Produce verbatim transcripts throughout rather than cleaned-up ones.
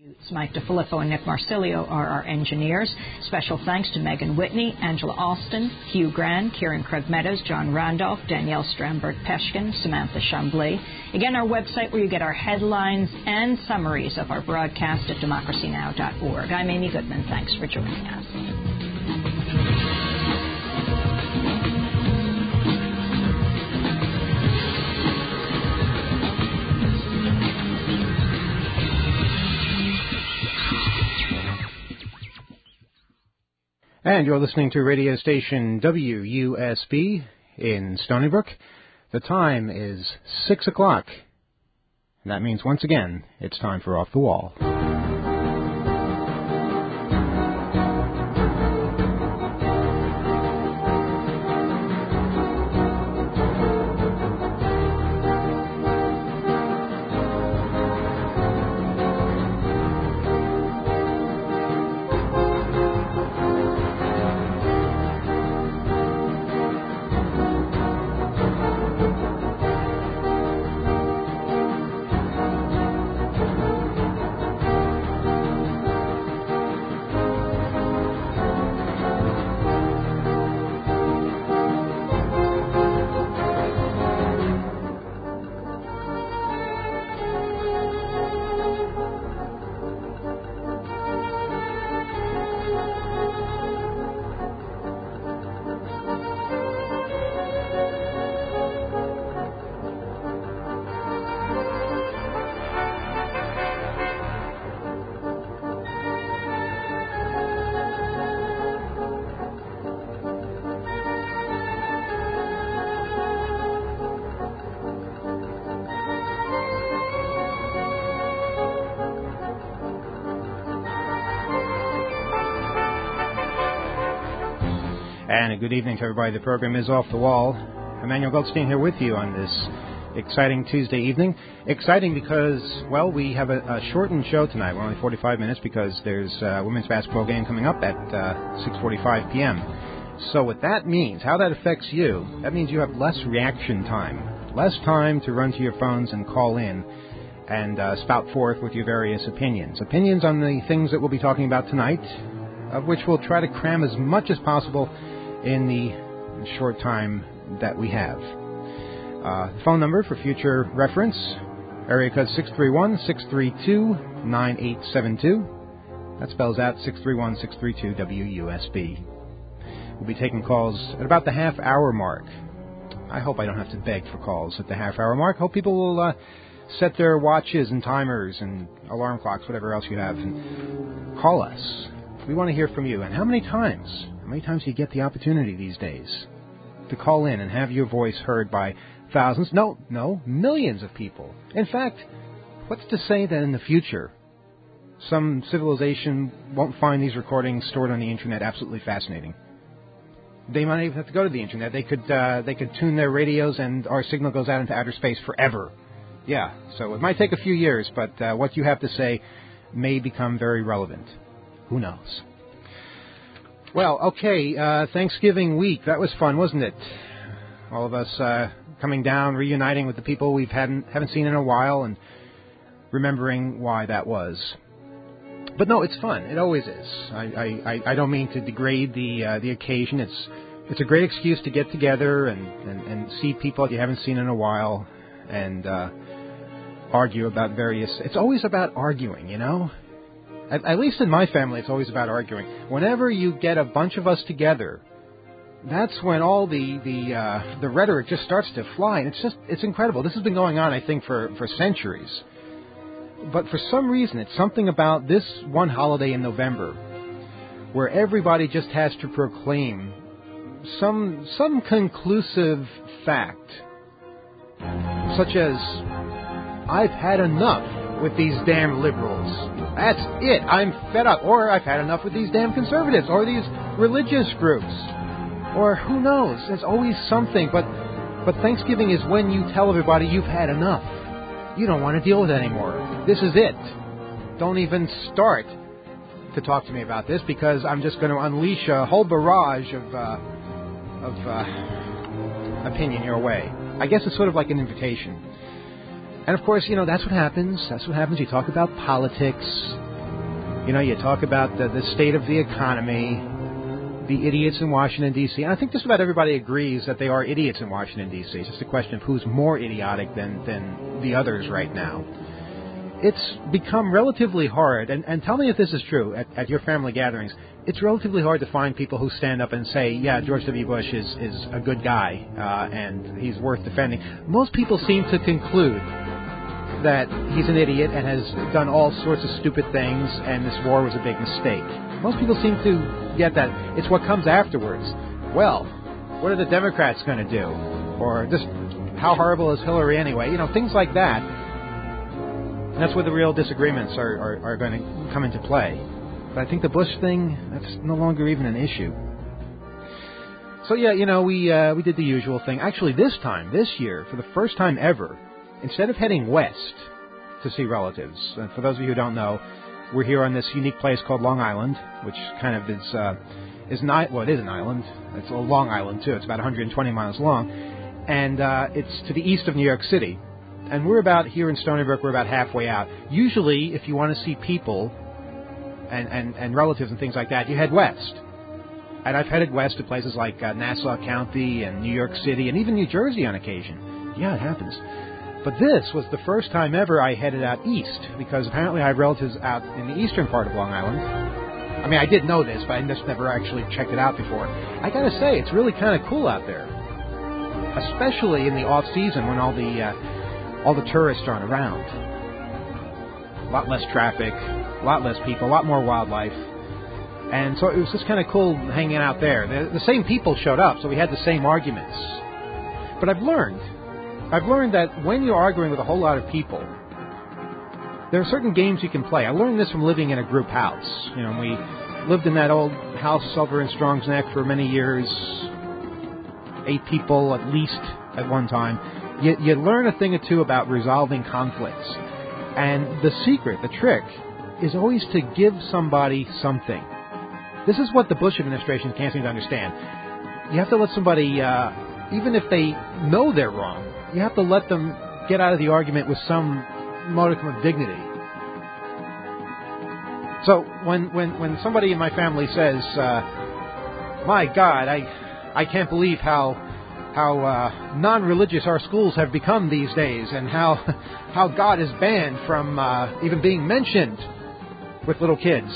Mike DeFilippo and Nick Marsilio are our engineers. Special thanks to Megan Whitney, Angela Austin, Hugh Grand, Kieran Craig Meadows, John Randolph, Danielle Stramberg-Peshkin, Samantha Chambly. Again, our website where you get our headlines and summaries of our broadcast at democracy now dot org. I'm Amy Goodman. Thanks for joining us. And you're listening to radio station W U S B in Stony Brook. The time is six o'clock. And that means, once again, it's time for Off the Wall. And a good evening to everybody. The program is Off the Wall. Emmanuel Goldstein here with you on this exciting Tuesday evening. Exciting because, well, we have a, a shortened show tonight. We're only forty-five minutes because there's a women's basketball game coming up at uh, six forty-five p.m. So what that means, how that affects you, that means you have less reaction time, less time to run to your phones and call in and uh, spout forth with your various opinions. Opinions on the things that we'll be talking about tonight, of which we'll try to cram as much as possible in the short time that we have. Uh, phone number for future reference, area code six three one, six three two, nine eight seven two. That spells out six three one, six three two, W U S B. We'll be taking calls at about the half-hour mark. I hope I don't have to beg for calls at the half-hour mark. Hope people will uh, set their watches and timers and alarm clocks, whatever else you have, and call us. We want to hear from you. And how many times? How many times do you get the opportunity these days to call in and have your voice heard by thousands? No, no, millions of people. In fact, what's to say that in the future some civilization won't find these recordings stored on the internet absolutely fascinating? They might even have to go to the internet. They could uh, they could tune their radios and our signal goes out into outer space forever. Yeah, so it might take a few years, but uh, what you have to say may become very relevant. Who knows? Well, okay, uh, Thanksgiving week. That was fun, wasn't it? All of us uh, coming down, reuniting with the people we hadn't haven't seen in a while, and remembering why that was. But no, it's fun. It always is. I I, I don't mean to degrade the uh, the occasion. It's it's a great excuse to get together and, and, and see people that you haven't seen in a while, and uh, argue about various. It's always about arguing, you know. At, at least in my family, it's always about arguing. Whenever you get a bunch of us together, that's when all the the uh, the rhetoric just starts to fly, and it's just it's incredible. This has been going on, I think, for, for centuries. But for some reason, it's something about this one holiday in November where everybody just has to proclaim some some conclusive fact, such as, "I've had enough with these damn liberals. That's it. I'm fed up." Or, "I've had enough with these damn conservatives," or these religious groups. Or who knows? There's always something. But but Thanksgiving is when you tell everybody you've had enough. You don't want to deal with it anymore. This is it. Don't even start to talk to me about this, because I'm just going to unleash a whole barrage of uh, of uh, opinion your way. I guess it's sort of like an invitation. And, of course, you know, that's what happens. That's what happens. You talk about politics. You know, you talk about the, the state of the economy, the idiots in Washington, D C And I think just about everybody agrees that they are idiots in Washington, D C It's just a question of who's more idiotic than, than the others right now. It's become relatively hard, and, and tell me if this is true at, at your family gatherings, it's relatively hard to find people who stand up and say, yeah, George W. Bush is, is a good guy, uh, and he's worth defending. Most people seem to conclude that he's an idiot and has done all sorts of stupid things, and this war was a big mistake. Most people seem to get that. It's what comes afterwards. Well, what are the Democrats going to do? Or just, how horrible is Hillary anyway? You know, things like that. And that's where the real disagreements are, are, are going to come into play. But I think the Bush thing, that's no longer even an issue. So yeah, you know, we uh, we did the usual thing. Actually, this time, this year, for the first time ever, instead of heading west to see relatives, and for those of you who don't know, we're here on this unique place called Long Island, which kind of is, uh, is not, well, it is an island. It's a long island, too. It's about one hundred twenty miles long. And uh, it's to the east of New York City. And we're about, here in Stony Brook, we're about halfway out. Usually, if you want to see people and, and, and relatives and things like that, you head west. And I've headed west to places like uh, Nassau County and New York City and even New Jersey on occasion. Yeah, it happens. But this was the first time ever I headed out east, because apparently I have relatives out in the eastern part of Long Island. I mean, I did know this, but I just never actually checked it out before. I gotta say, it's really kind of cool out there. Especially in the off-season when all the... Uh, all the tourists aren't around. A lot less traffic, a lot less people, a lot more wildlife. And so it was just kind of cool hanging out there. The, the same people showed up, so we had the same arguments. But I've learned, I've learned that when you're arguing with a whole lot of people, there are certain games you can play. I learned this from living in a group house. You know, we lived in that old house over in Strong's Neck for many years. Eight people at least at one time. You, you learn a thing or two about resolving conflicts. And the secret, the trick, is always to give somebody something. This is what the Bush administration can't seem to understand. You have to let somebody, uh, even if they know they're wrong, you have to let them get out of the argument with some modicum of dignity. So when, when, when somebody in my family says, uh, my God, I, I can't believe how... how uh, non-religious our schools have become these days, and how how God is banned from uh, even being mentioned with little kids.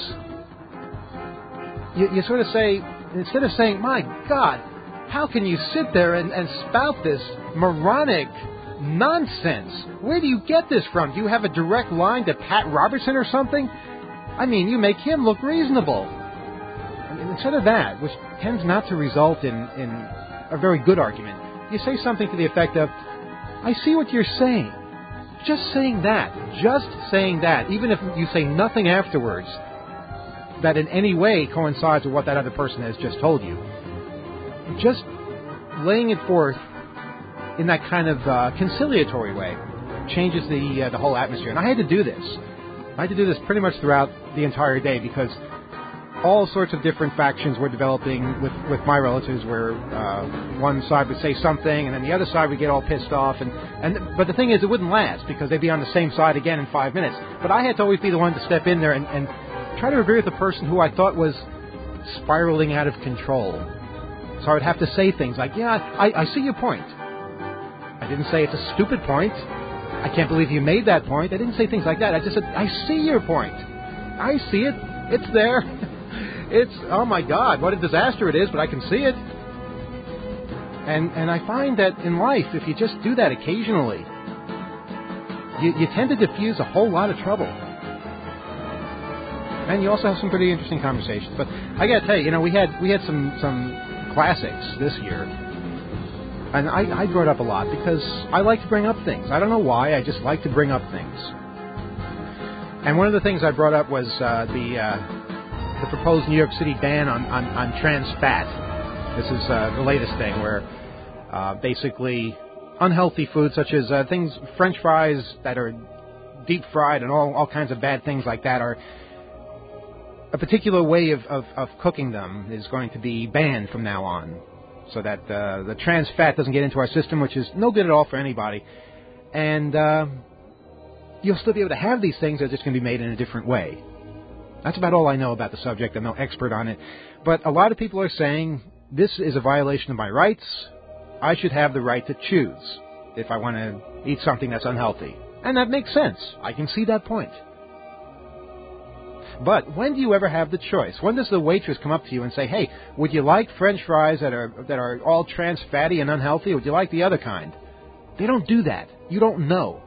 You, you sort of say, instead of saying, my God, how can you sit there and, and spout this moronic nonsense? Where do you get this from? Do you have a direct line to Pat Robertson or something? I mean, you make him look reasonable. I mean, instead of that, which tends not to result in... in a very good argument. You say something to the effect of, I see what you're saying. Just saying that. Just saying that. Even if you say nothing afterwards that in any way coincides with what that other person has just told you. Just laying it forth in that kind of uh, conciliatory way changes the uh, the whole atmosphere. And I had to do this. I had to do this pretty much throughout the entire day, because all sorts of different factions were developing with, with my relatives, where uh, one side would say something and then the other side would get all pissed off. And, and But the thing is, it wouldn't last, because they'd be on the same side again in five minutes. But I had to always be the one to step in there and, and try to agree with the person who I thought was spiraling out of control. So I would have to say things like, yeah, I, I see your point. I didn't say it's a stupid point. I can't believe you made that point. I didn't say things like that. I just said, I see your point. I see it. It's there. It's, oh my God, what a disaster it is, but I can see it. And and I find that in life, if you just do that occasionally, you, you tend to diffuse a whole lot of trouble. And you also have some pretty interesting conversations. But I got to tell you, you know, we had we had some, some classics this year. And I, I brought up a lot because I like to bring up things. I don't know why, I just like to bring up things. And one of the things I brought up was uh, the... Uh, the proposed New York City ban on, on, on trans fat. This is uh, the latest thing where uh, basically unhealthy foods such as uh, things, French fries that are deep fried and all, all kinds of bad things like that, are a particular way of, of, of cooking them is going to be banned from now on, so that uh, the trans fat doesn't get into our system, which is no good at all for anybody. And uh, you'll still be able to have these things, they're just going to be made in a different way. That's about all I know about the subject. I'm no expert on it. But a lot of people are saying this is a violation of my rights. I should have the right to choose if I want to eat something that's unhealthy. And that makes sense. I can see that point. But when do you ever have the choice? When does the waitress come up to you and say, hey, would you like French fries that are that are all trans fatty and unhealthy, or would you like the other kind? They don't do that. You don't know.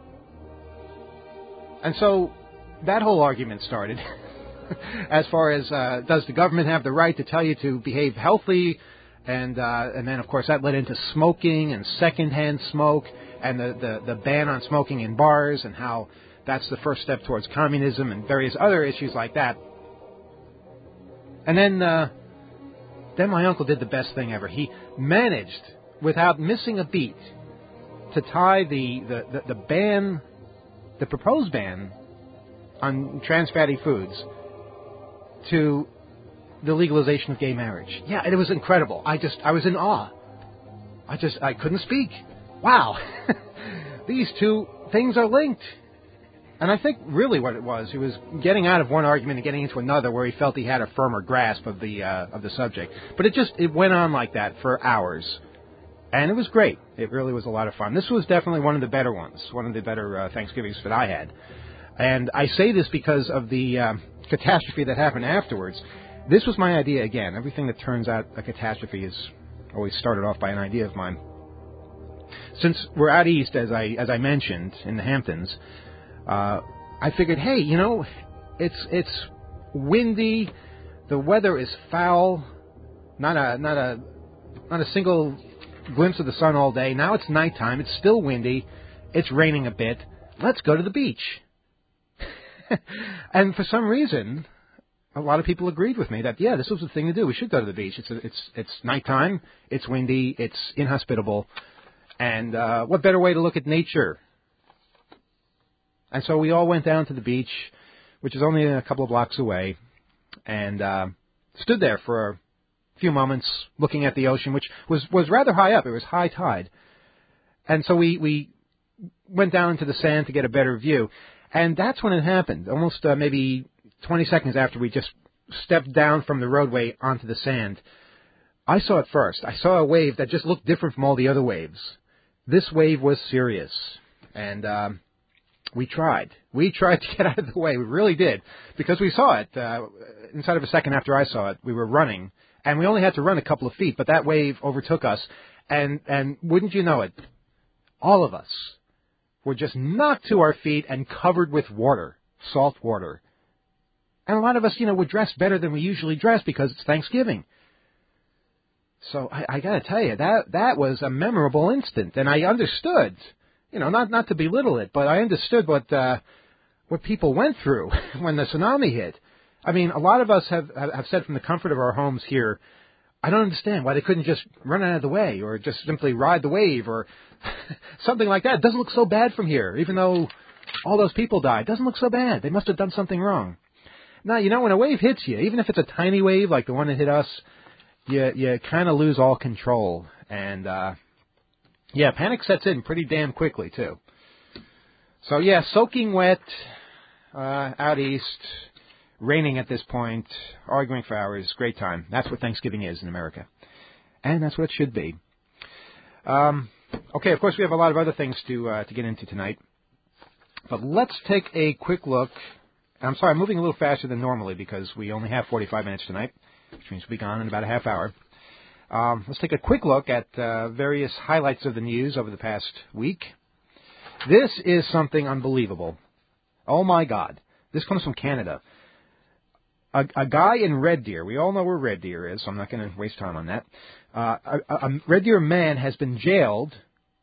And so that whole argument started as far as uh, does the government have the right to tell you to behave healthy? And uh, and then, of course, that led into smoking and secondhand smoke and the, the, the ban on smoking in bars and how that's the first step towards communism and various other issues like that. And then uh, then my uncle did the best thing ever. He managed, without missing a beat, to tie the, the, the, the ban, the proposed ban on trans fatty foods to the legalization of gay marriage. Yeah, it was incredible. I just, I was in awe. I just, I couldn't speak. Wow. These two things are linked. And I think really what it was, he was getting out of one argument and getting into another where he felt he had a firmer grasp of the uh, of the subject. But it just, it went on like that for hours. And it was great. It really was a lot of fun. This was definitely one of the better ones, one of the better uh, Thanksgivings that I had. And I say this because of the uh, catastrophe that happened afterwards. This was my idea again. Everything that turns out a catastrophe is always started off by an idea of mine. Since we're out east, as I as I mentioned, in the Hamptons, uh, I figured, hey, you know, it's it's windy, the weather is foul, not a not a not a single glimpse of the sun all day. Now it's nighttime. It's still windy. It's raining a bit. Let's go to the beach. And for some reason, a lot of people agreed with me that, yeah, this was the thing to do. We should go to the beach. It's a, it's it's nighttime. It's windy. It's inhospitable. And uh, what better way to look at nature? And so we all went down to the beach, which is only a couple of blocks away, and uh, stood there for a few moments looking at the ocean, which was, was rather high up. It was high tide. And so we, we went down into the sand to get a better view. And that's when it happened, almost uh, maybe twenty seconds after we just stepped down from the roadway onto the sand. I saw it first. I saw a wave that just looked different from all the other waves. This wave was serious. And um, we tried. We tried to get out of the way. We really did. Because we saw it. Uh, inside of a second after I saw it, we were running. And we only had to run a couple of feet, but that wave overtook us. And, and wouldn't you know it, all of us were just knocked to our feet and covered with water, salt water. And a lot of us, you know, were dressed better than we usually dress because it's Thanksgiving. So I, I got to tell you, that that was a memorable instant. And I understood, you know, not not to belittle it, but I understood what uh, what people went through when the tsunami hit. I mean, a lot of us have, have said from the comfort of our homes here, I don't understand why they couldn't just run out of the way or just simply ride the wave or something like that. It doesn't look so bad from here, even though all those people died. It doesn't look so bad. They must have done something wrong. Now, you know, when a wave hits you, even if it's a tiny wave like the one that hit us, you you kind of lose all control. And, uh, yeah, panic sets in pretty damn quickly, too. So, yeah, soaking wet, uh, out east, raining at this point, arguing for hours, great time. That's what Thanksgiving is in America. And that's what it should be. Um, okay, of course, we have a lot of other things to uh, to get into tonight. But let's take a quick look. I'm sorry, I'm moving a little faster than normally because we only have forty-five minutes tonight, which means we'll be gone in about a half hour. Um, let's take a quick look at uh, various highlights of the news over the past week. This is something unbelievable. Oh, my God. This comes from Canada. A, a guy in Red Deer, we all know where Red Deer is, so I'm not going to waste time on that. Uh, a, a Red Deer man has been jailed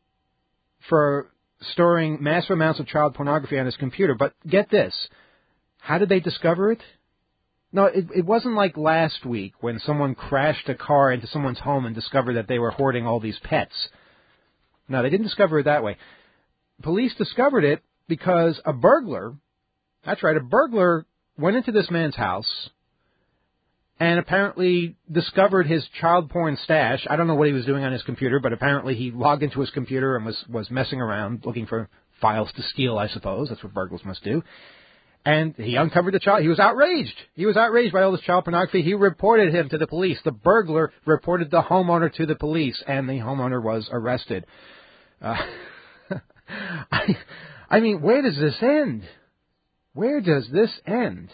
for storing massive amounts of child pornography on his computer. But get this. How did they discover it? No, it, it wasn't like last week when someone crashed a car into someone's home and discovered that they were hoarding all these pets. No, they didn't discover it that way. Police discovered it because a burglar, that's right, a burglar went into this man's house and apparently discovered his child porn stash. I don't know what he was doing on his computer, but apparently he logged into his computer and was, was messing around looking for files to steal, I suppose. That's what burglars must do. And he uncovered the child. He was outraged. He was outraged by all this child pornography. He reported him to the police. The burglar reported the homeowner to the police, and the homeowner was arrested. Uh, I, I mean, where does this end? Where does this end?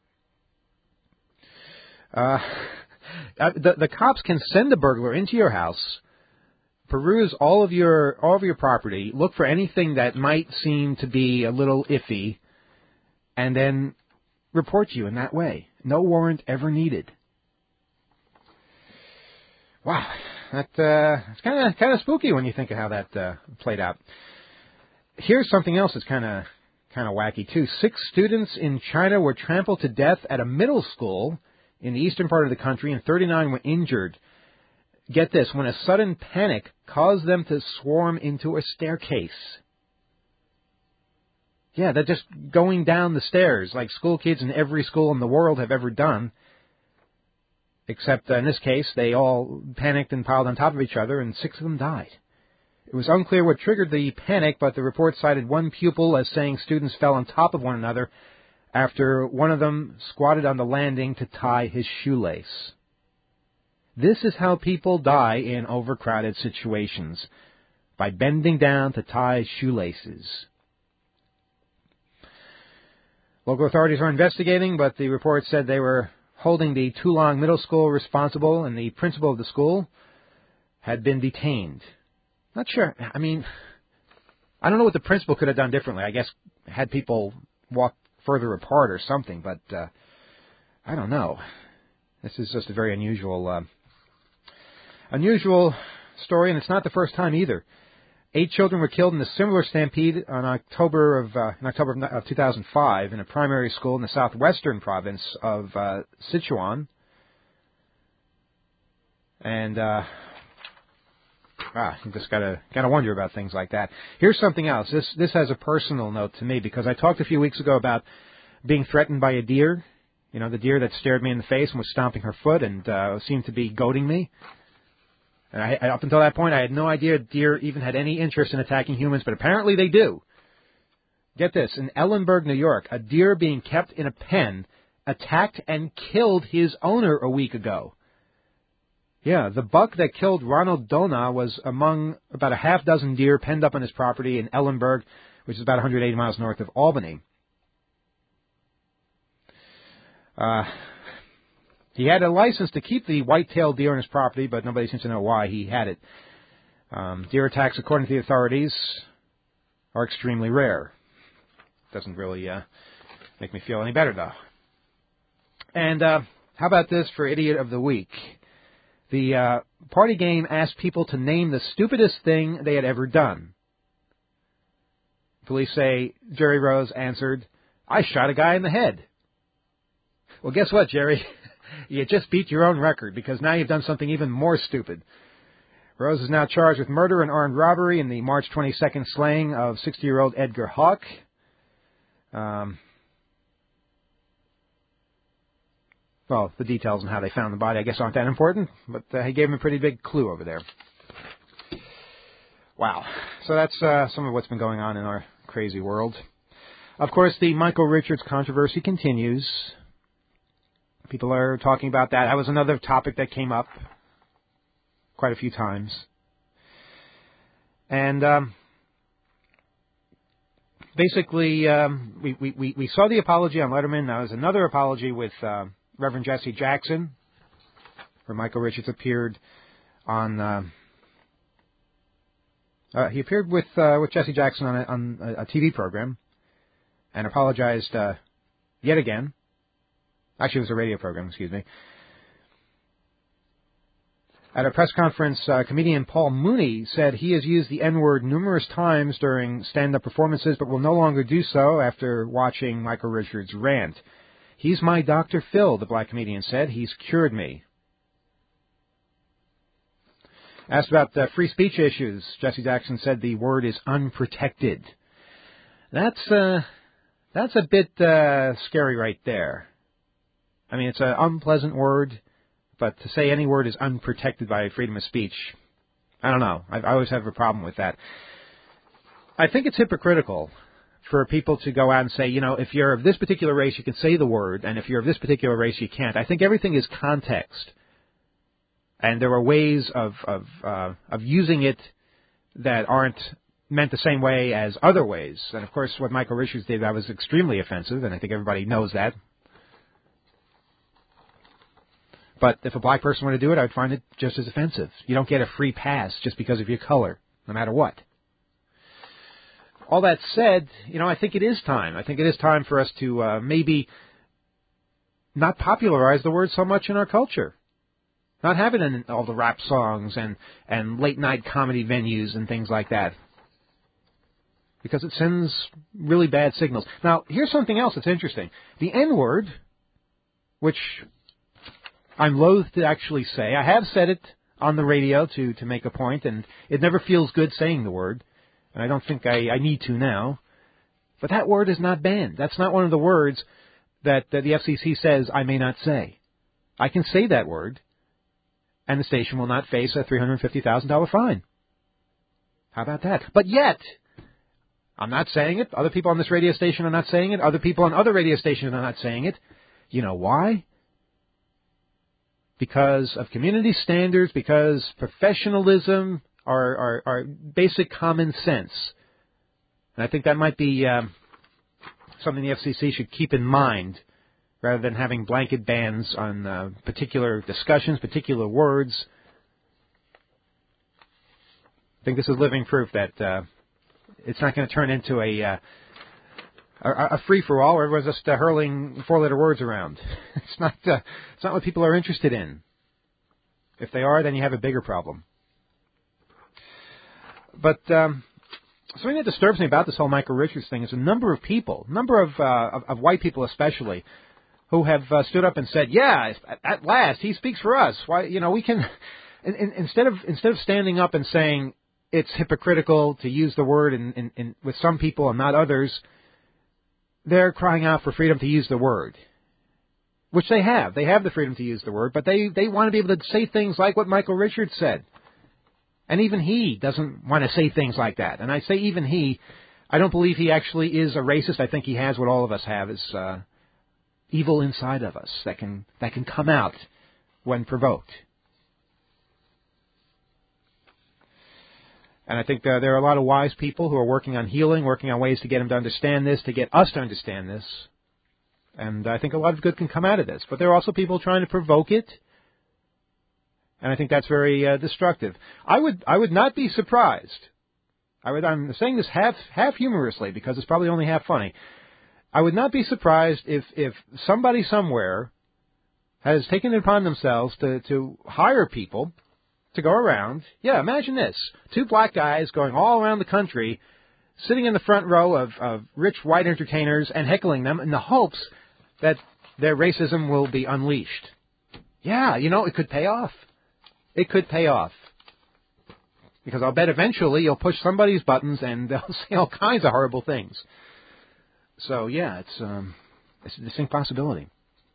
Uh, the, the cops can send a burglar into your house, peruse all of your all of your property, look for anything that might seem to be a little iffy, and then report you in that way. No warrant ever needed. Wow, that uh, it's kind of kind of spooky when you think of how that uh, played out. Here's something else that's kind of kind of wacky too. Six students in China were trampled to death at a middle school in the eastern part of the country, and thirty-nine were injured. Get this, when a sudden panic caused them to swarm into a staircase. Yeah, they're just going down the stairs like school kids in every school in the world have ever done. Except uh, in this case, they all panicked and piled on top of each other, and six of them died. It was unclear what triggered the panic, but the report cited one pupil as saying students fell on top of one another after one of them squatted on the landing to tie his shoelace. This is how people die in overcrowded situations, by bending down to tie shoelaces. Local authorities are investigating, but the report said they were holding the Tulong Middle School responsible, and the principal of the school had been detained. Not sure. I mean, I don't know what the principal could have done differently. I guess had people walk further apart or something, but uh, I don't know. This is just a very unusual, uh, unusual story, and it's not the first time either. Eight children were killed in a similar stampede on October of uh, in October of two thousand five in a primary school in the southwestern province of uh, Sichuan, and uh, ah, you just gotta gotta wonder about things like that. Here's something else. This this has a personal note to me because I talked a few weeks ago about being threatened by a deer. You know, the deer that stared me in the face and was stomping her foot and uh, seemed to be goading me. And I, up until that point, I had no idea deer even had any interest in attacking humans, but apparently they do. Get this, in Ellenburg, New York, a deer being kept in a pen attacked and killed his owner a week ago. Yeah, the buck that killed Ronald Dona was among about a half dozen deer penned up on his property in Ellenburg, which is about one hundred eighty miles north of Albany. Uh... He had a license to keep the white-tailed deer on his property, but nobody seems to know why he had it. Um, deer attacks, according to the authorities, are extremely rare. Doesn't really uh, make me feel any better, though. And uh, how about this for Idiot of the Week? The uh, party game asked people to name the stupidest thing they had ever done. Police say Jerry Rose answered, "I shot a guy in the head." Well, guess what, Jerry? You just beat your own record, because now you've done something even more stupid. Rose is now charged with murder and armed robbery in the March twenty-second slaying of sixty-year-old Edgar Hawk. Um, well, the details on how they found the body, I guess, aren't that important, but uh, he gave him a pretty big clue over there. Wow. So that's uh, some of what's been going on in our crazy world. Of course, the Michael Richards controversy continues. People are talking about that. That was another topic that came up quite a few times. And um, basically, um, we, we, we saw the apology on Letterman. There was another apology with uh, Reverend Jesse Jackson, where Michael Richards appeared on... Uh, uh, he appeared with uh, with Jesse Jackson on a, on a, a T V program and apologized uh, yet again. Actually, it was a radio program, excuse me. At a press conference, uh, comedian Paul Mooney said he has used the N-word numerous times during stand-up performances, but will no longer do so after watching Michael Richards' rant. "He's my Doctor Phil," the black comedian said. "He's cured me." Asked about uh, free speech issues, Jesse Jackson said the word is unprotected. That's, uh, that's a bit uh, scary right there. I mean, it's an unpleasant word, but to say any word is unprotected by freedom of speech, I don't know. I, I always have a problem with that. I think it's hypocritical for people to go out and say, you know, if you're of this particular race, you can say the word, and if you're of this particular race, you can't. I think everything is context. And there are ways of of, uh, of using it that aren't meant the same way as other ways. And, of course, what Michael Richards did, that was extremely offensive, and I think everybody knows that. But if a black person were to do it, I would find it just as offensive. You don't get a free pass just because of your color, no matter what. All that said, you know, I think it is time. I think it is time for us to uh, maybe not popularize the word so much in our culture. Not have it in all the rap songs and, and late-night comedy venues and things like that. Because it sends really bad signals. Now, here's something else that's interesting. The N-word, which I'm loath to actually say. I have said it on the radio to, to make a point, and it never feels good saying the word. And I don't think I, I need to now. But that word is not banned. That's not one of the words that, that the F C C says I may not say. I can say that word, and the station will not face a three hundred fifty thousand dollars fine. How about that? But yet, I'm not saying it. Other people on this radio station are not saying it. Other people on other radio stations are not saying it. You know why? Because of community standards, because professionalism, our, our, our basic common sense. And I think that might be um, something the F C C should keep in mind, rather than having blanket bans on uh, particular discussions, particular words. I think this is living proof that uh, it's not going to turn into a uh, a, a free-for-all where everyone's just uh, hurling four-letter words around. It's not uh, it's not what people are interested in. If they are, then you have a bigger problem. But um, something that disturbs me about this whole Michael Richards thing is a number of people, a number of, uh, of, of white people especially, who have uh, stood up and said, "Yeah, at last he speaks for us. Why, you know, we can." In, in, instead of instead of standing up and saying it's hypocritical to use the word in, in, in, with some people and not others, they're crying out for freedom to use the word, which they have. They have the freedom to use the word, but they they want to be able to say things like what Michael Richards said, and even he doesn't want to say things like that. And I say even he. I don't believe he actually is a racist. I think he has what all of us have is. Uh, evil inside of us that can that can come out when provoked. And I think uh, there are a lot of wise people who are working on healing, working on ways to get him to understand this, to get us to understand this. And I think a lot of good can come out of this. But there are also people trying to provoke it. And I think that's very uh, destructive. I would I would not be surprised. I would, I'm saying this half half humorously because it's probably only half funny. I would not be surprised if, if somebody somewhere has taken it upon themselves to, to hire people to go around. Yeah, imagine this. Two black guys going all around the country, sitting in the front row of, of rich white entertainers and heckling them in the hopes that their racism will be unleashed. Yeah, you know, it could pay off. It could pay off. Because I'll bet eventually you'll push somebody's buttons and they'll say all kinds of horrible things. So, yeah, it's, um, it's a distinct possibility.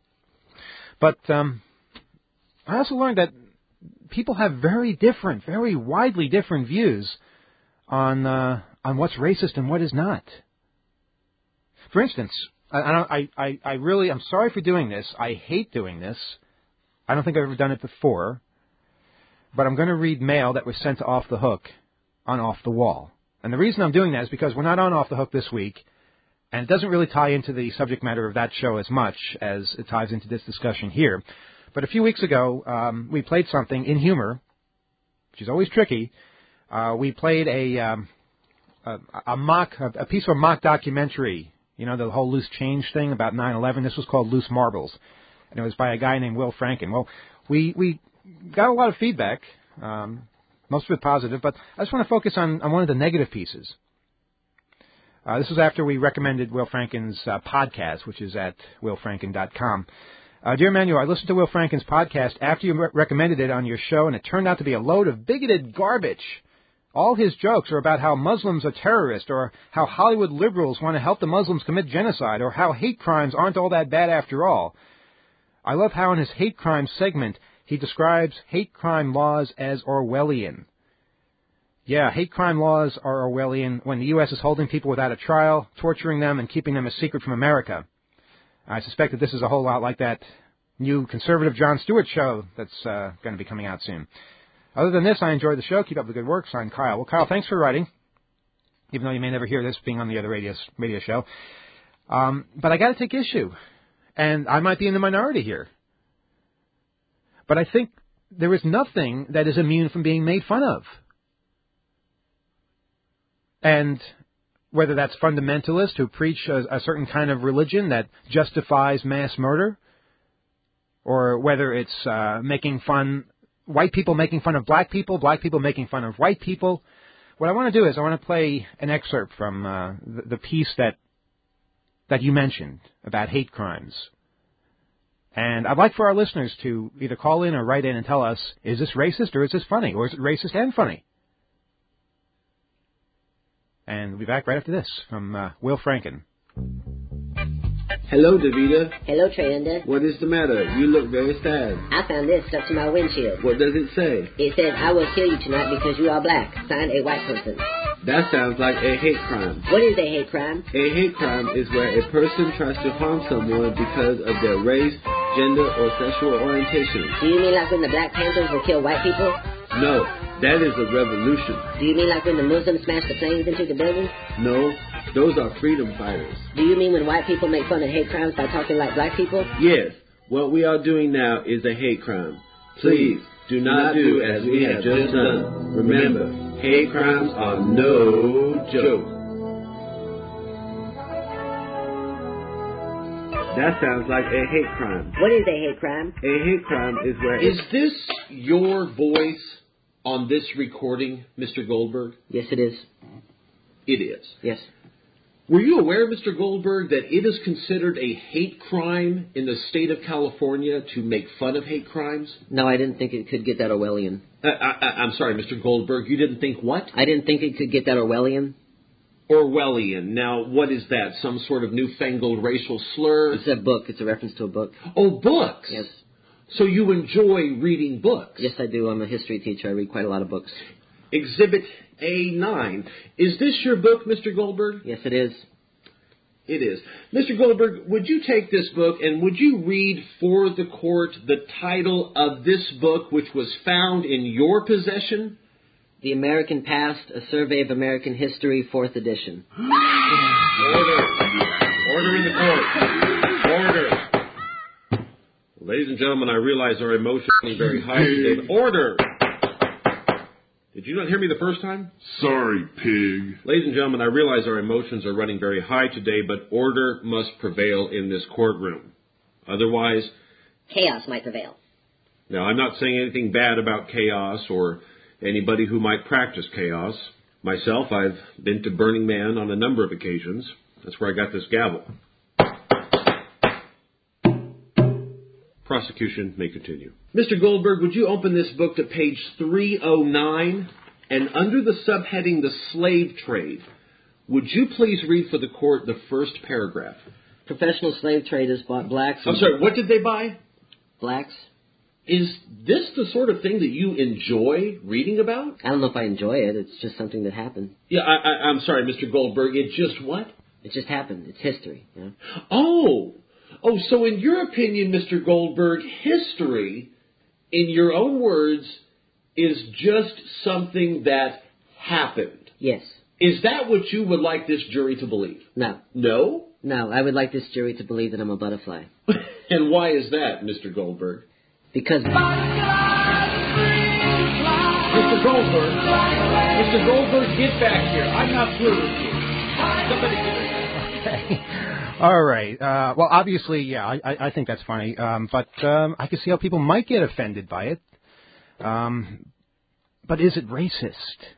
But um, I also learned that people have very different, very widely different views on uh, on what's racist and what is not. For instance, I, I, I, I really, I'm sorry for doing this. I hate doing this. I don't think I've ever done it before. But I'm going to read mail that was sent to Off the Hook on Off the Wall. And the reason I'm doing that is because we're not on Off the Hook this week. And it doesn't really tie into the subject matter of that show as much as it ties into this discussion here. But a few weeks ago, um, we played something in humor, which is always tricky. Uh, we played a, um, a, a mock, a piece of a mock documentary. You know, the whole loose change thing about nine eleven. This was called Loose Marbles. And it was by a guy named Will Franken. Well, we, we got a lot of feedback, um, most of it positive, but I just want to focus on, on one of the negative pieces. Uh, this was after we recommended Will Franken's uh, podcast, which is at will franken dot com. Uh, Dear Emmanuel, I listened to Will Franken's podcast after you re- recommended it on your show, and it turned out to be a load of bigoted garbage. All his jokes are about how Muslims are terrorists, or how Hollywood liberals want to help the Muslims commit genocide, or how hate crimes aren't all that bad after all. I love how in his hate crime segment he describes hate crime laws as Orwellian. Yeah, hate crime laws are Orwellian when the U S is holding people without a trial, torturing them, and keeping them a secret from America. I suspect that this is a whole lot like that new conservative Jon Stewart show that's uh, going to be coming out soon. Other than this, I enjoyed the show. Keep up the good work. Signed, Kyle. Well, Kyle, thanks for writing, even though you may never hear this being on the other radio, radio show. Um, but I got to take issue, and I might be in the minority here. But I think there is nothing that is immune from being made fun of. And whether that's fundamentalists who preach a, a certain kind of religion that justifies mass murder, or whether it's uh, making fun, white people making fun of black people, black people making fun of white people. What I want to do is I want to play an excerpt from uh, the, the piece that that you mentioned about hate crimes. And I'd like for our listeners to either call in or write in and tell us, is this racist or is this funny? Or is it racist and funny? And we'll be back right after this from uh, Will Franken. Hello, Davida. Hello, Treyanda. What is the matter? You look very sad. I found this stuck to my windshield. What does it say? It says, I will kill you tonight because you are black. Signed, a white person. That sounds like a hate crime. What is a hate crime? A hate crime is where a person tries to harm someone because of their race, gender, or sexual orientation. Do you mean like when the Black Panthers will kill white people? No, that is a revolution. Do you mean like when the Muslims smash the planes into the buildings? No, those are freedom fighters. Do you mean when white people make fun of hate crimes by talking like black people? Yes, what we are doing now is a hate crime. Please, do not do as we have just done. Remember, hate crimes are no joke. That sounds like a hate crime. What is a hate crime? A hate crime is where... Is this your voice on this recording, Mister Goldberg? Yes, it is. It is. Yes. Were you aware, Mister Goldberg, that it is considered a hate crime in the state of California to make fun of hate crimes? No, I didn't think it could get that Orwellian. Uh, I, I, I'm sorry, Mister Goldberg, you didn't think what? I didn't think it could get that Orwellian. Orwellian. Now, what is that? Some sort of newfangled racial slur? It's a book. It's a reference to a book. Oh, books? Yes. So you enjoy reading books? Yes, I do. I'm a history teacher. I read quite a lot of books. Exhibit A nine. Is this your book, Mister Goldberg? Yes, it is. It is. Mister Goldberg, would you take this book and would you read for the court the title of this book which was found in your possession? The American Past, A Survey of American History, fourth edition. Order. Order in the court. Order. Ladies and gentlemen, I realize our emotions are very high today, but order. Did you not hear me the first time? Sorry, pig. Ladies and gentlemen, I realize our emotions are running very high today, but order must prevail in this courtroom. Otherwise, chaos might prevail. Now, I'm not saying anything bad about chaos or anybody who might practice chaos. Myself, I've been to Burning Man on a number of occasions. That's where I got this gavel. Prosecution may continue. Mister Goldberg, would you open this book to page three oh nine? And under the subheading, The Slave Trade, would you please read for the court the first paragraph? Professional slave traders bought blacks. I'm sorry, what did they buy? Blacks. Is this the sort of thing that you enjoy reading about? I don't know if I enjoy it. It's just something that happened. Yeah, I, I, I'm sorry, Mister Goldberg. It just what? It just happened. It's history. You know? Oh. Oh, so in your opinion, Mister Goldberg, history, in your own words, is just something that happened. Yes. Is that what you would like this jury to believe? No. No? No, I would like this jury to believe that I'm a butterfly. And why is that, Mister Goldberg? Because... Mister Goldberg, Mister Goldberg, get back here. I'm not through with you. Somebody get Okay. All right. Uh, well, obviously, yeah, I, I think that's funny. Um, but um, I can see how people might get offended by it. Um, but is it racist?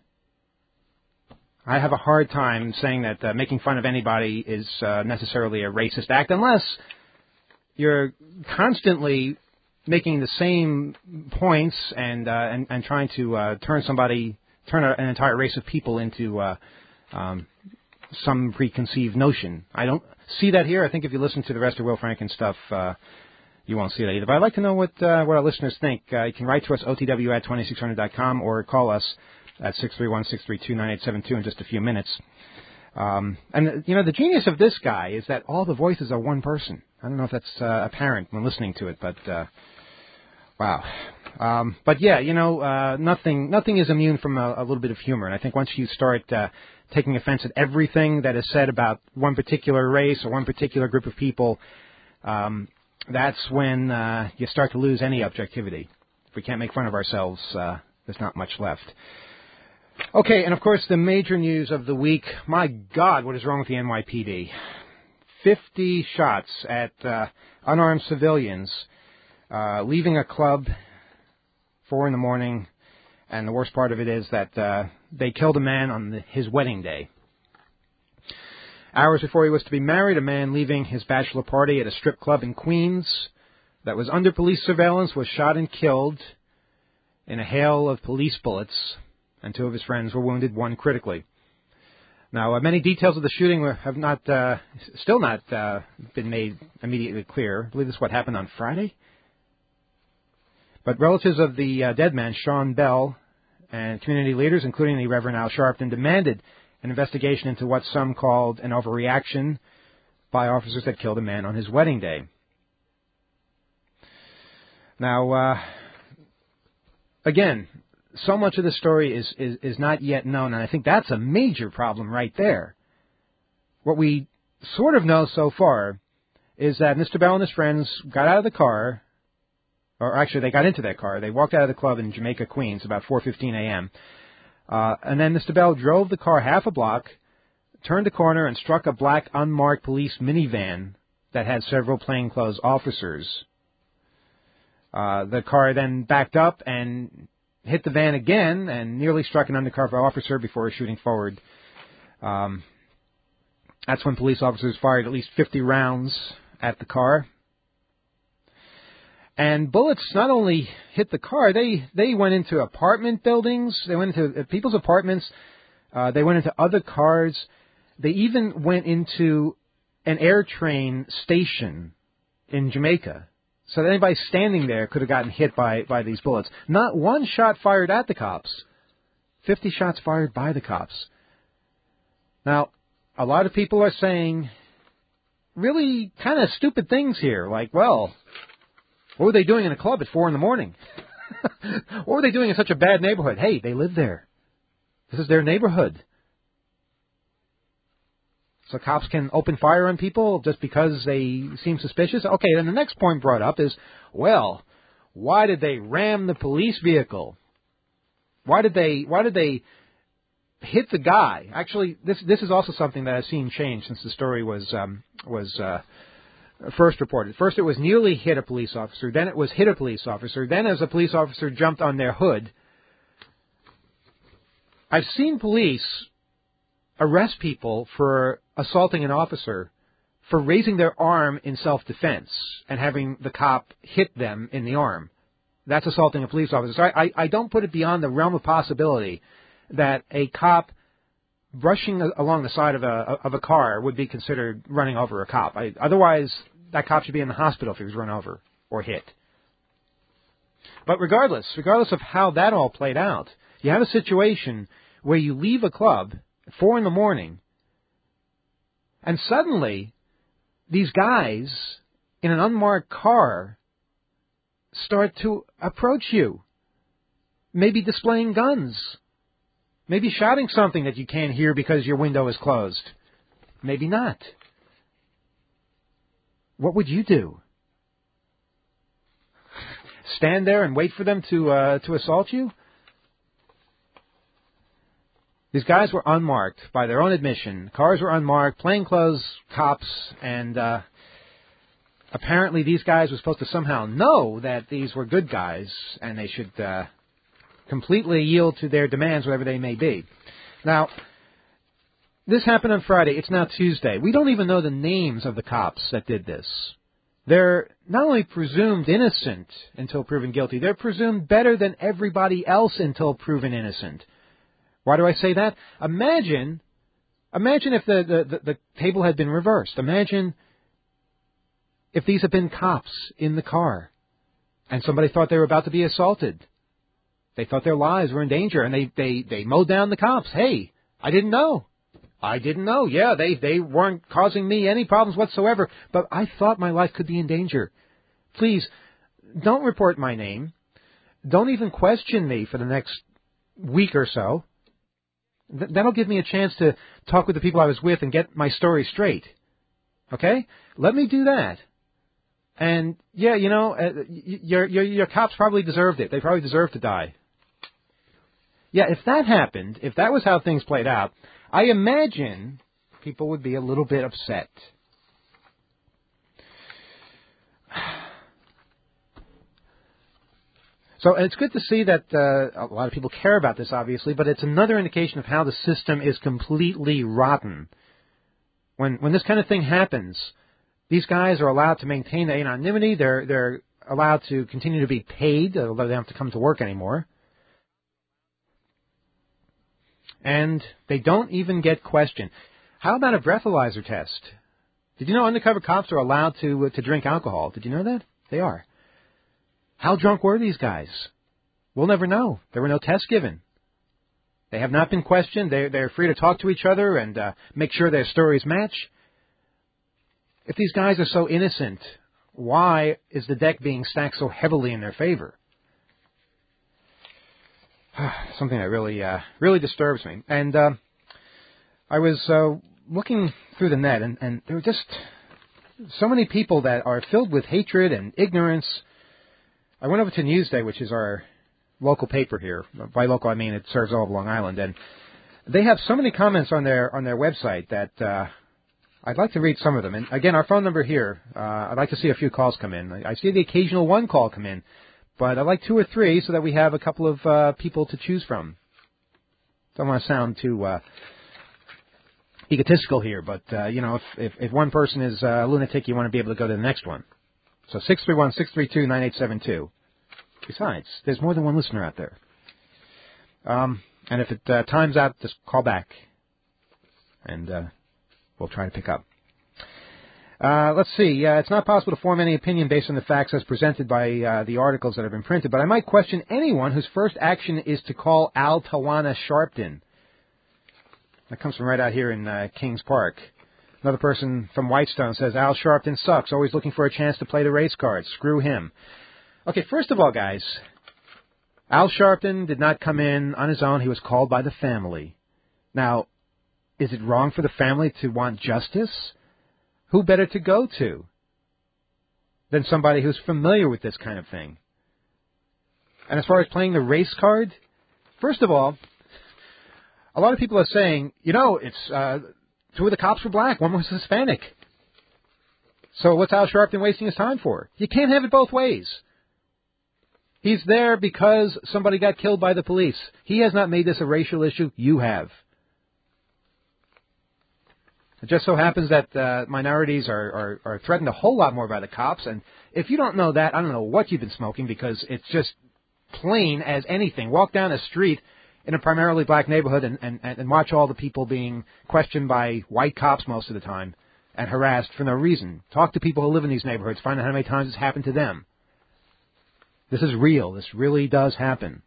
I have a hard time saying that uh, making fun of anybody is uh, necessarily a racist act unless you're constantly making the same points and uh, and, and trying to uh, turn somebody, turn a, an entire race of people into uh, um, some preconceived notion. I don't see that here. I think if you listen to the rest of Will Franken stuff, uh, you won't see that either. But I'd like to know what uh, what our listeners think. Uh, you can write to us, O T W at twenty-six hundred dot com, or call us at six three one, six three two, nine eight seven two in just a few minutes. Um, and, you know, the genius of this guy is that all the voices are one person. I don't know if that's uh, apparent when listening to it, but, uh, wow. Um, but, yeah, you know, uh, nothing nothing is immune from a, a little bit of humor. And I think once you start uh, taking offense at everything that is said about one particular race or one particular group of people, um, that's when uh, you start to lose any objectivity. If we can't make fun of ourselves, uh, there's not much left. Okay, and of course the major news of the week. My God, what is wrong with the N Y P D? Fifty shots at uh, unarmed civilians uh, leaving a club, four in the morning, and the worst part of it is that uh, they killed a man on the, his wedding day. Hours before he was to be married, a man leaving his bachelor party at a strip club in Queens that was under police surveillance was shot and killed in a hail of police bullets, and two of his friends were wounded, one critically. Now, uh, many details of the shooting were, have not, uh, still not uh, been made immediately clear. I believe this is what happened on Friday. But relatives of the uh, dead man, Sean Bell, and community leaders, including the Reverend Al Sharpton, demanded an investigation into what some called an overreaction by officers that killed a man on his wedding day. Now, uh, again, so much of the story is, is, is not yet known, and I think that's a major problem right there. What we sort of know so far is that Mister Bell and his friends got out of the car, or actually they got into their car. They walked out of the club in Jamaica, Queens, about four fifteen a.m., uh, and then Mister Bell drove the car half a block, turned a corner, and struck a black unmarked police minivan that had several plainclothes officers. Uh, the car then backed up and hit the van again and nearly struck an undercover officer before shooting forward. Um, that's when police officers fired at least fifty rounds at the car. And bullets not only hit the car, they, they went into apartment buildings, they went into people's apartments, uh, they went into other cars, they even went into an air train station in Jamaica. So that anybody standing there could have gotten hit by, by these bullets. Not one shot fired at the cops. Fifty shots fired by the cops. Now, a lot of people are saying really kind of stupid things here. Like, well, what were they doing in a club at four in the morning? What were they doing in such a bad neighborhood? Hey, they live there. This is their neighborhood. So cops can open fire on people just because they seem suspicious? Okay, then the next point brought up is, well, why did they ram the police vehicle? Why did they why did they hit the guy? Actually, this this is also something that I've seen change since the story was um, was uh, first reported. First it was nearly hit a police officer, then it was hit a police officer, then as a police officer jumped on their hood. I've seen police arrest people for assaulting an officer for raising their arm in self-defense and having the cop hit them in the arm. That's assaulting a police officer. So I, I, I don't put it beyond the realm of possibility that a cop brushing along the side of a of a car would be considered running over a cop. I, otherwise, that cop should be in the hospital if he was run over or hit. But regardless, regardless of how that all played out, you have a situation where you leave a club at four in the morning, and suddenly these guys in an unmarked car start to approach you, maybe displaying guns, maybe shouting something that you can't hear because your window is closed. Maybe not. What would you do? Stand there and wait for them to uh, to assault you? These guys were unmarked by their own admission. Cars were unmarked, plainclothes cops, and uh, apparently these guys were supposed to somehow know that these were good guys and they should uh, completely yield to their demands, whatever they may be. Now, this happened on Friday. It's now Tuesday. We don't even know the names of the cops that did this. They're not only presumed innocent until proven guilty, they're presumed better than everybody else until proven innocent. Why do I say that? Imagine, imagine if the, the, the, the table had been reversed. Imagine if these had been cops in the car and somebody thought they were about to be assaulted. They thought their lives were in danger, and they, they, they mowed down the cops. Hey, I didn't know. I didn't know. Yeah, they, they weren't causing me any problems whatsoever, but I thought my life could be in danger. Please, don't report my name. Don't even question me for the next week or so. Th- that'll give me a chance to talk with the people I was with and get my story straight. Okay? Let me do that. And, yeah, you know, uh, your, your, your cops probably deserved it. They probably deserved to die. Yeah, if that happened, if that was how things played out, I imagine people would be a little bit upset. So it's good to see that uh, a lot of people care about this, obviously, but it's another indication of how the system is completely rotten. When when this kind of thing happens, these guys are allowed to maintain their anonymity. They're they're allowed to continue to be paid, although they don't have to come to work anymore. And they don't even get questioned. How about a breathalyzer test? Did you know undercover cops are allowed to uh, to drink alcohol? Did you know that? They are. How drunk were these guys? We'll never know. There were no tests given. They have not been questioned. They're, they're free to talk to each other and uh, make sure their stories match. If these guys are so innocent, why is the deck being stacked so heavily in their favor? Something that really, uh, really disturbs me. And uh, I was uh, looking through the net, and, and there were just so many people that are filled with hatred and ignorance. I went over to Newsday, which is our local paper here. By local, I mean it serves all of Long Island, and they have so many comments on their on their website that uh, I'd like to read some of them. And again, our phone number here. Uh, I'd like to see a few calls come in. I see the occasional one call come in, but I'd like two or three so that we have a couple of uh, people to choose from. Don't want to sound too uh, egotistical here, but uh, you know, if, if if one person is uh, a lunatic, you want to be able to go to the next one. So six three one, six three two, nine eight seven two. Besides, there's more than one listener out there. Um, and if it uh, times out, just call back, and uh, we'll try to pick up. Uh, let's see. Uh, it's not possible to form any opinion based on the facts as presented by uh, the articles that have been printed, but I might question anyone whose first action is to call Al Tawana Sharpton. That comes from right out here in uh, Kings Park. Another person from Whitestone says, Al Sharpton sucks, always looking for a chance to play the race card. Screw him. Okay, first of all, guys, Al Sharpton did not come in on his own. He was called by the family. Now, is it wrong for the family to want justice? Who better to go to than somebody who's familiar with this kind of thing? And as far as playing the race card, first of all, a lot of people are saying, you know, it's uh, two of the cops were black, one was Hispanic. So what's Al Sharpton wasting his time for? You can't have it both ways. He's there because somebody got killed by the police. He has not made this a racial issue. You have. It just so happens that uh, minorities are, are, are threatened a whole lot more by the cops. And if you don't know that, I don't know what you've been smoking, because it's just plain as anything. Walk down a street in a primarily black neighborhood and, and, and watch all the people being questioned by white cops most of the time and harassed for no reason. Talk to people who live in these neighborhoods. Find out how many times it's happened to them. This is real. This really does happen.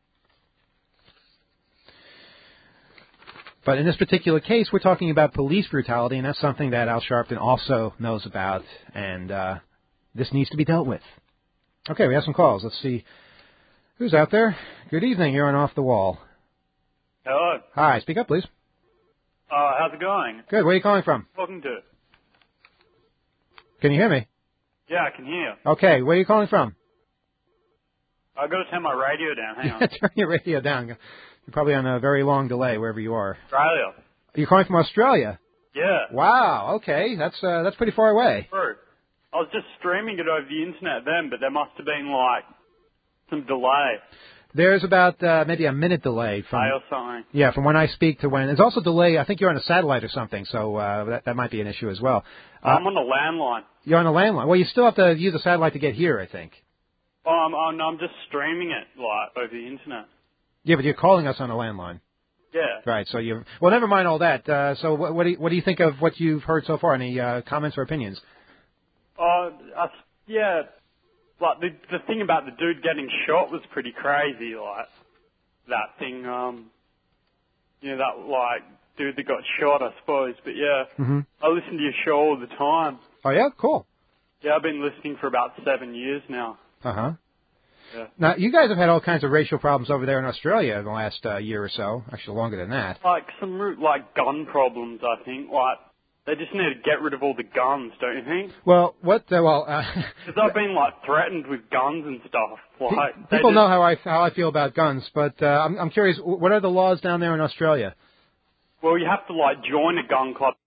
But in this particular case, we're talking about police brutality, and that's something that Al Sharpton also knows about, and uh, this needs to be dealt with. Okay, we have some calls. Let's see who's out there. Good evening. You're on Off the Wall. Hello. Hi. Speak up, please. Uh, how's it going? Good. Where are you calling from? Talking to. Can you hear me? Yeah, I can hear you. Okay. Where are you calling from? I've got to turn my radio down. Hang on. Turn your radio down. You're probably on a very long delay wherever you are. Australia. You're calling from Australia? Yeah. Wow. Okay. That's uh, that's pretty far away. True. I was just streaming it over the internet then, but there must have been like some delay. There's about uh, maybe a minute delay from Delay or something. Yeah, from when I speak to when. There's also delay. I think you're on a satellite or something, so uh, that that might be an issue as well. Uh, I'm on the landline. You're on a landline. Well, you still have to use a satellite to get here, I think. Oh, I'm, I'm, I'm just streaming it like over the internet. Yeah, but you're calling us on a landline. Yeah. Right. So you. Well, never mind all that. Uh, so what, what do you, what do you think of what you've heard so far? Any uh, comments or opinions? Uh, I, yeah. Like the the thing about the dude getting shot was pretty crazy. Like. that thing. Um, you know, that like dude that got shot, I suppose. But yeah, mm-hmm. I listen to your show all the time. Oh yeah, cool. Yeah, I've been listening for about seven years now. Uh huh. Yeah. Now you guys have had all kinds of racial problems over there in Australia in the last uh, year or so. Actually, longer than that. Like some root, like gun problems, I think. Like they just need to get rid of all the guns, don't you think? Well, what? Uh, well, because uh, I've been like threatened with guns and stuff. Like people just, know how I how I feel about guns, but uh, I'm I'm curious. What are the laws down there in Australia? Well, you have to like join a gun club.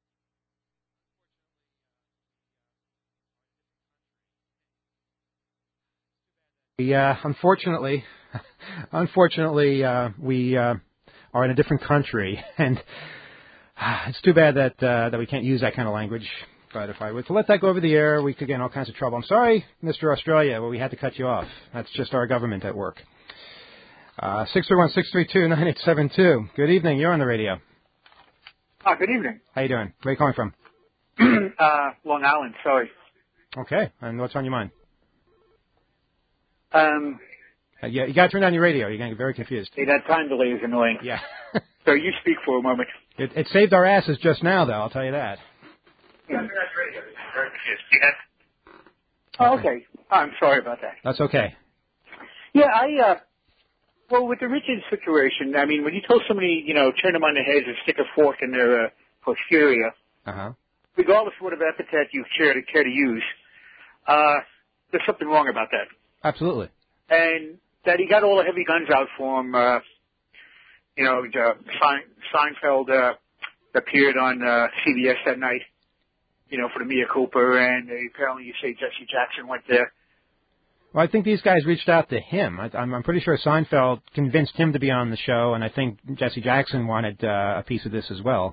Yeah, unfortunately, unfortunately, uh, we uh, are in a different country, and uh, it's too bad that uh, that we can't use that kind of language. But if I were to let that go over the air, we could get in all kinds of trouble. I'm sorry, Mister Australia, but we had to cut you off. That's just our government at work. Uh, six three one, six three two, nine eight seven two. Good evening. You're on the radio. Ah, good evening. How you doing? Where are you calling from? uh, Long Island, sorry. Okay. And what's on your mind? Um, uh, yeah, you got to turn down your radio. You're going to get very confused. Hey, that time delay is annoying. Yeah. So you speak for a moment. It, it saved our asses just now, though. I'll tell you that. Yeah. Oh, okay. I'm sorry about that. That's okay. Yeah, I, uh, well, with the Richards situation, I mean, when you tell somebody, you know, turn them on their heads and stick a fork in their uh, posterior, uh-huh. regardless of what epithet you care to, care to use, uh, there's something wrong about that. Absolutely. And that he got all the heavy guns out for him, uh, you know, uh, Sein- Seinfeld uh, appeared on uh, C B S that night, you know, for the Mea Cooper, and uh, apparently you say Jesse Jackson went there. Well, I think these guys reached out to him. I, I'm, I'm pretty sure Seinfeld convinced him to be on the show, and I think Jesse Jackson wanted uh, a piece of this as well.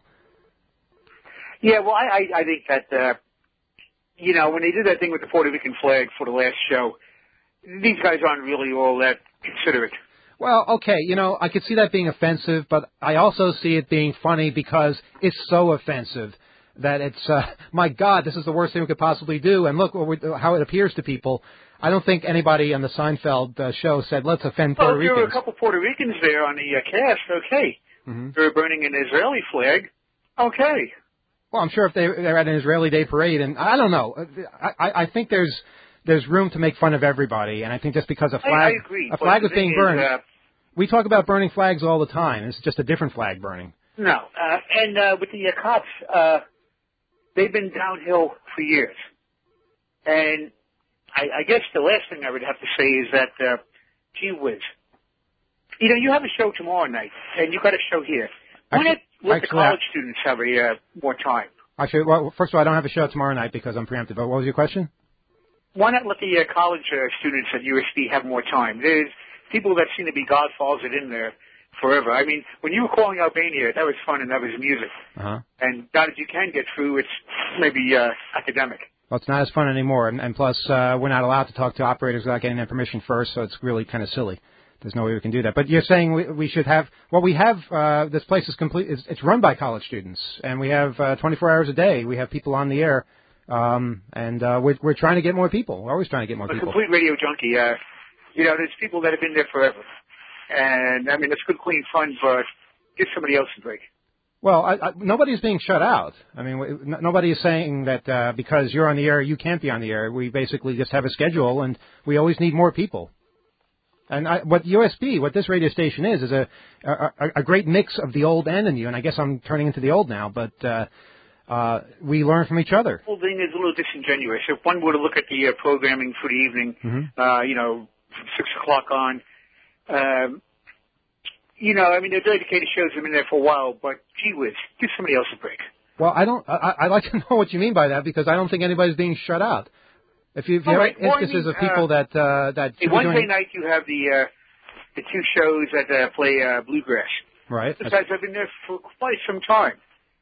Yeah, well, I, I, I think that, uh, you know, when they did that thing with the Puerto Rican flag for the last show, these guys aren't really all that considerate. Well, okay, you know, I could see that being offensive, but I also see it being funny because it's so offensive that it's, uh, my God, this is the worst thing we could possibly do, and look what we, how it appears to people. I don't think anybody on the Seinfeld uh, show said, let's offend Puerto well, Ricans. Well, there were a couple Puerto Ricans there on the uh, cast, okay. Mm-hmm. They were burning an Israeli flag, okay. Well, I'm sure if they, they're at an Israeli Day Parade, and I don't know, I, I, I think there's there's room to make fun of everybody, and I think just because a flag, I, I agree, a flag was being is, burned, uh, we talk about burning flags all the time. It's just a different flag burning. No, uh, and uh, with the uh, cops, uh, they've been downhill for years. And I, I guess the last thing I would have to say is that, uh, gee whiz, you know, you have a show tomorrow night, and you've got a show here. Why not let the college I, students have a uh, more time? Actually, well, first of all, I don't have a show tomorrow night because I'm preempted. But what was your question? Why not let the uh, college uh, students at U S D have more time? There's people that seem to be godfathers in there forever. I mean, when you were calling Albania, that was fun and that was music. Uh-huh. And now that you can get through, it's maybe uh, academic. Well, it's not as fun anymore. And, and plus, uh, we're not allowed to talk to operators without getting their permission first, so it's really kind of silly. There's no way we can do that. But you're saying we, we should have, well, we have, uh, this place is complete, it's, it's run by college students, and we have uh, twenty-four hours a day. We have people on the air, um, and uh, we're, we're trying to get more people. We're always trying to get more a people. A complete radio junkie. Uh, you know, there's people that have been there forever. And, I mean, it's good, clean fun, but give somebody else a break. Well, I, I, nobody's being shut out. I mean, w- n- nobody is saying that uh, because you're on the air, you can't be on the air. We basically just have a schedule, and we always need more people. And I, what U S B, what this radio station is, is a, a, a great mix of the old and the new. And I guess I'm turning into the old now, but uh, uh, we learn from each other. The whole thing is a little disingenuous. If one were to look at the uh, programming for the evening, mm-hmm. uh, you know, from six o'clock on, um, you know, I mean, the dedicated shows have been there for a while, but gee whiz, give somebody else a break. Well, I don't. I, I'd like to know what you mean by that because I don't think anybody's being shut out. If you, if you have right. well, instances I mean, of people uh, that uh, that hey, Wednesday doing... night you have the uh, the two shows that uh, play uh, bluegrass. Right. Those guys have been there for quite some time.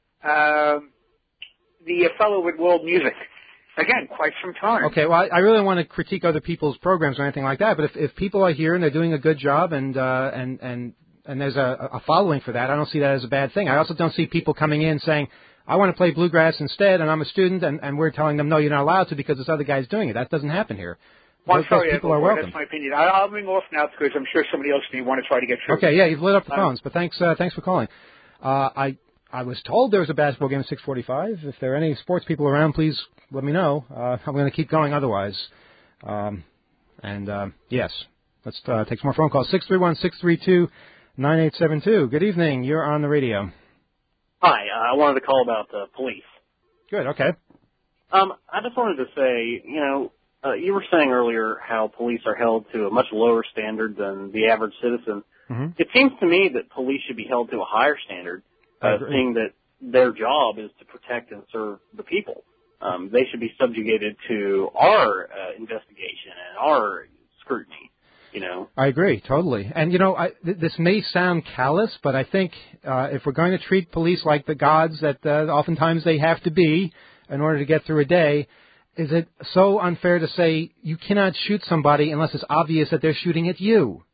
Um, the uh, fellow with world music, again, quite some time. Okay. Well, I, I really want to critique other people's programs or anything like that. But if, if people are here and they're doing a good job and uh, and and and there's a, a following for that, I don't see that as a bad thing. I also don't see people coming in saying, I want to play bluegrass instead, and I'm a student, and, and we're telling them, no, you're not allowed to because this other guy's doing it. That doesn't happen here. Well, those, I'm sorry, those people Ed, are welcome. That's my opinion. I, I'll ring off now because I'm sure somebody else may want to try to get through. Okay, yeah, you've lit up the Um, phones, but thanks, uh, thanks for calling. Uh, I I was told there was a basketball game at six forty-five. If there are any sports people around, please let me know. Uh, I'm going to keep going otherwise. Um, and uh, yes, let's uh, take some more phone calls. six three one, six three two, nine eight seven two. Good evening. You're on the radio. Hi, uh, I wanted to call about the police. Good. Okay. Um, I just wanted to say, you know, uh, you were saying earlier how police are held to a much lower standard than the average citizen. Mm-hmm. It seems to me that police should be held to a higher standard, uh, seeing that their job is to protect and serve the people. Um, they should be subjugated to our uh, investigation and our scrutiny, you know. I agree, totally. And, you know, I, th- this may sound callous, but I think uh, if we're going to treat police like the gods that uh, oftentimes they have to be in order to get through a day, is it so unfair to say you cannot shoot somebody unless it's obvious that they're shooting at you?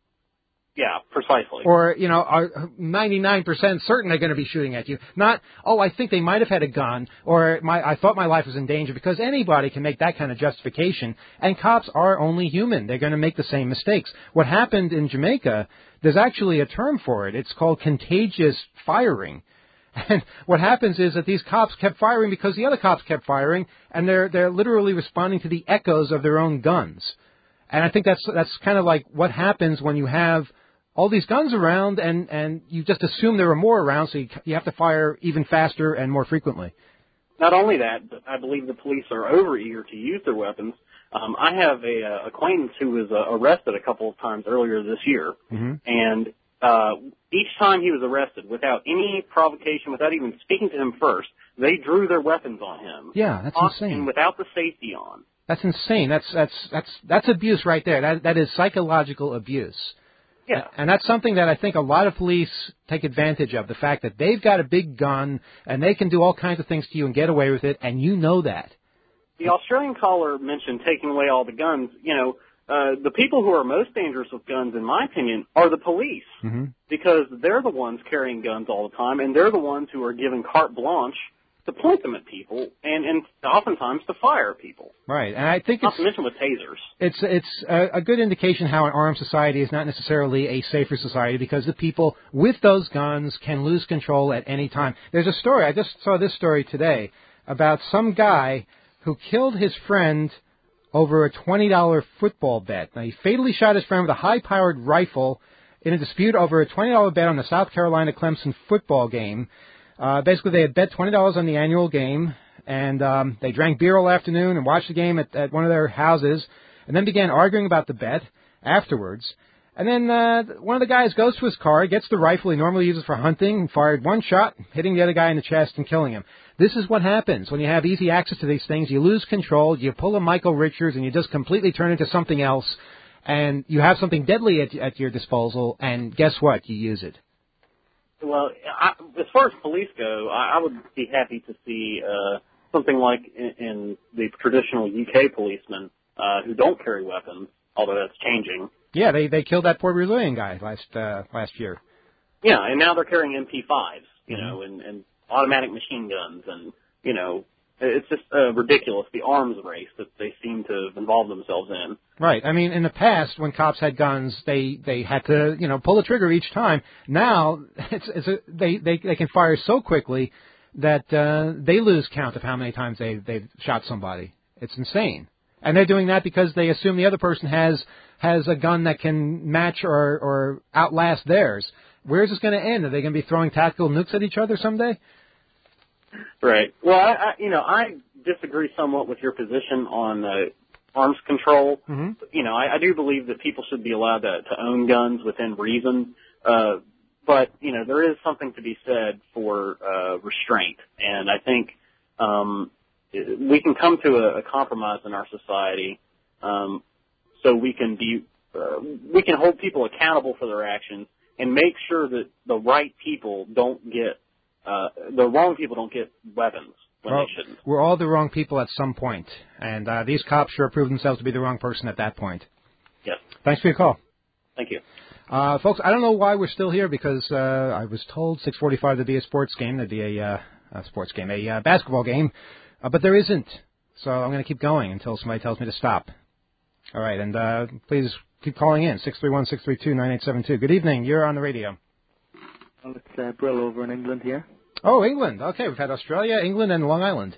Yeah, precisely. Or, you know, are ninety-nine percent certain they're going to be shooting at you. Not, oh, I think they might have had a gun, or my, I thought my life was in danger, because anybody can make that kind of justification. And cops are only human. They're going to make the same mistakes. What happened in Jamaica, there's actually a term for it. It's called contagious firing. And what happens is that these cops kept firing because the other cops kept firing, and they're they're literally responding to the echoes of their own guns. And I think that's that's kind of like what happens when you have all these guns around, and, and you just assume there are more around, so you, you have to fire even faster and more frequently. Not only that, but I believe the police are overeager to use their weapons. Um, I have a uh, acquaintance who was uh, arrested a couple of times earlier this year, mm-hmm. and uh, each time he was arrested, without any provocation, without even speaking to him first, they drew their weapons on him. Yeah, that's insane. And without the safety on. That's insane. That's that's that's that's abuse right there. That that is psychological abuse. Yeah. And that's something that I think a lot of police take advantage of, the fact that they've got a big gun and they can do all kinds of things to you and get away with it, and you know that. The Australian caller mentioned taking away all the guns. You know, uh, the people who are most dangerous with guns, in my opinion, are the police, mm-hmm. because they're the ones carrying guns all the time, and they're the ones who are given carte blanche to point them at people, and, and oftentimes to fire people. Right, and I think not it's... to mention with tasers. It's it's a, a good indication how an armed society is not necessarily a safer society, because the people with those guns can lose control at any time. There's a story, I just saw this story today, about some guy who killed his friend over a twenty dollar football bet. Now, he fatally shot his friend with a high-powered rifle in a dispute over a twenty dollar bet on the South Carolina-Clemson football game. Uh, basically, they had bet twenty dollars on the annual game, and um, they drank beer all afternoon and watched the game at, at one of their houses, and then began arguing about the bet afterwards. And then uh, one of the guys goes to his car, gets the rifle he normally uses for hunting, and fired one shot, hitting the other guy in the chest and killing him. This is what happens when you have easy access to these things. You lose control, you pull a Michael Richards, and you just completely turn into something else, and you have something deadly at, at your disposal, and guess what? You use it. Well, I, as far as police go, I, I would be happy to see uh, something like in, in the traditional U K policemen uh, who don't carry weapons, although that's changing. Yeah, they they killed that poor Brazilian guy last uh, last year. Yeah, and now they're carrying M P fives, you mm-hmm. know, and, and automatic machine guns, and, you know, it's just uh, ridiculous, the arms race that they seem to have involved themselves in. Right. I mean, in the past, when cops had guns, they, they had to, you know, pull the trigger each time. Now, it's, it's a, they, they they can fire so quickly that uh, they lose count of how many times they, they've shot somebody. It's insane. And they're doing that because they assume the other person has has a gun that can match or, or outlast theirs. Where is this going to end? Are they going to be throwing tactical nukes at each other someday? Right. Well, I, I you know, I disagree somewhat with your position on uh, arms control. Mm-hmm. You know, I, I do believe that people should be allowed to, to own guns within reason. Uh, but, you know, there is something to be said for uh, restraint. And I think um, we can come to a, a compromise in our society um, so we can be uh, we can hold people accountable for their actions and make sure that the right people don't get Uh, the wrong people don't get weapons when well, they shouldn't. We're all the wrong people at some point, and uh, these cops sure proved themselves to be the wrong person at that point. Yes. Thanks for your call. Thank you. Uh, folks, I don't know why we're still here, because uh, I was told six forty-five there'd be a sports game, there'd be a, uh, a sports game, a uh, basketball game, uh, but there isn't. So I'm going to keep going until somebody tells me to stop. All right, and uh, please keep calling in, six three one, six three two, nine eight seven two. Good evening. You're on the radio. Well, it's uh, Brill over in England here. Oh, England. Okay, we've had Australia, England, and Long Island.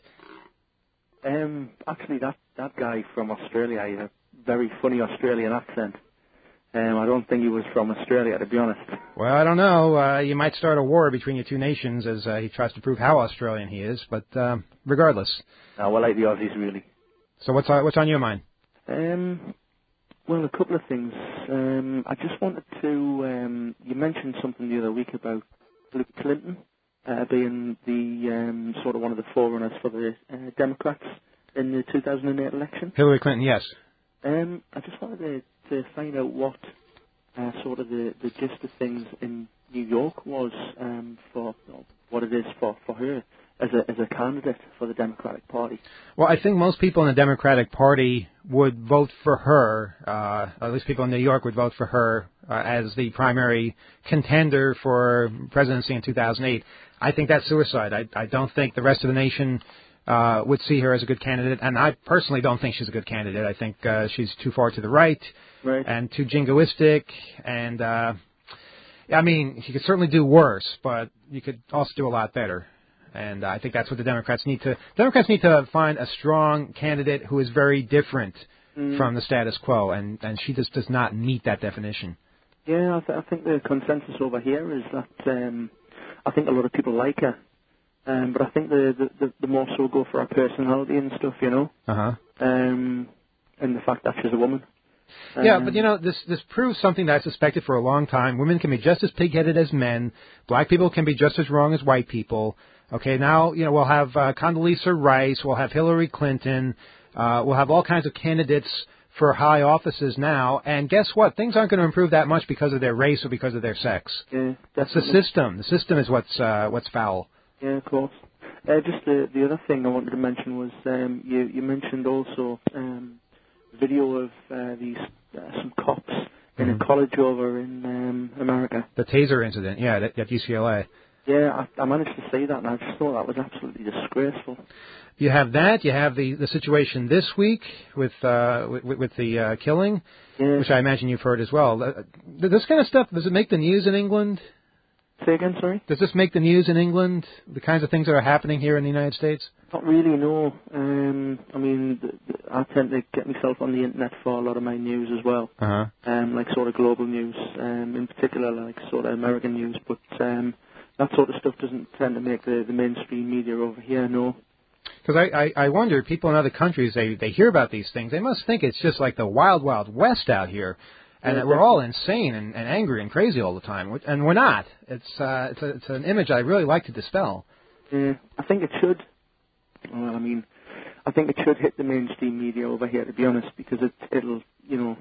Um, actually, that, that guy from Australia, he had a very funny Australian accent. Um, I don't think he was from Australia, to be honest. Well, I don't know. Uh, you might start a war between your two nations as uh, he tries to prove how Australian he is, but uh, regardless. No, well, like the Aussies, really. So what's uh, what's on your mind? Um, well, a couple of things. Um, I just wanted to, um, you mentioned something the other week about Bill Clinton uh, being the um, sort of one of the forerunners for the uh, Democrats in the two thousand eight election. Hillary Clinton, yes. Um, I just wanted to, to find out what uh, sort of the, the gist of things in New York was um, for you know, what it is for, for her as a as a candidate for the Democratic Party. Well, I think most people in the Democratic Party would vote for her. Uh, at least people in New York would vote for her uh, as the primary contender for presidency in two thousand eight. I think that's suicide. I, I don't think the rest of the nation uh, would see her as a good candidate, and I personally don't think she's a good candidate. I think uh, she's too far to the right, right. and too jingoistic, and uh, I mean, she could certainly do worse, but you could also do a lot better. And I think that's what the Democrats need to. Democrats need to find a strong candidate who is very different mm. from the status quo, and, and she just does not meet that definition. Yeah, I, th- I think the consensus over here is that um, I think a lot of people like her, um, but I think the, the, the, the more so go for her personality and stuff, you know, uh-huh. um, and the fact that she's a woman. Yeah, um, but, you know, this this proves something that I suspected for a long time. Women can be just as pig-headed as men. Black people can be just as wrong as white people. Okay, now, you know, we'll have uh, Condoleezza Rice, we'll have Hillary Clinton, uh, we'll have all kinds of candidates for high offices now, and guess what? Things aren't going to improve that much because of their race or because of their sex. Yeah, that's the system. The system is what's uh, what's foul. Yeah, of course. Uh, just the the other thing I wanted to mention was um, you you mentioned also um, video of uh, these uh, some cops in mm-hmm. a college over in um, America. The taser incident, yeah, at, at U C L A. Yeah, I, I managed to see that, and I just thought that was absolutely disgraceful. You have that. You have the, the situation this week with uh, with, with the uh, killing, yeah. which I imagine you've heard as well. Uh, this kind of stuff, does it make the news in England? Say again, sorry? Does this make the news in England, the kinds of things that are happening here in the United States? Not really, no. Um, I mean, the, the, I tend to get myself on the internet for a lot of my news as well, uh-huh. um, like sort of global news, um, in particular like sort of American news, but... Um, that sort of stuff doesn't tend to make the, the mainstream media over here, no. Because I, I, I wonder, people in other countries, they, they hear about these things. They must think it's just like the wild, wild west out here, and yeah, that we're all insane and, and angry and crazy all the time. And we're not. It's uh, it's, a, it's an image I really like to dispel. Yeah, I think it should. Well, I mean, I think it should hit the mainstream media over here, to be honest, because it, it'll, you know,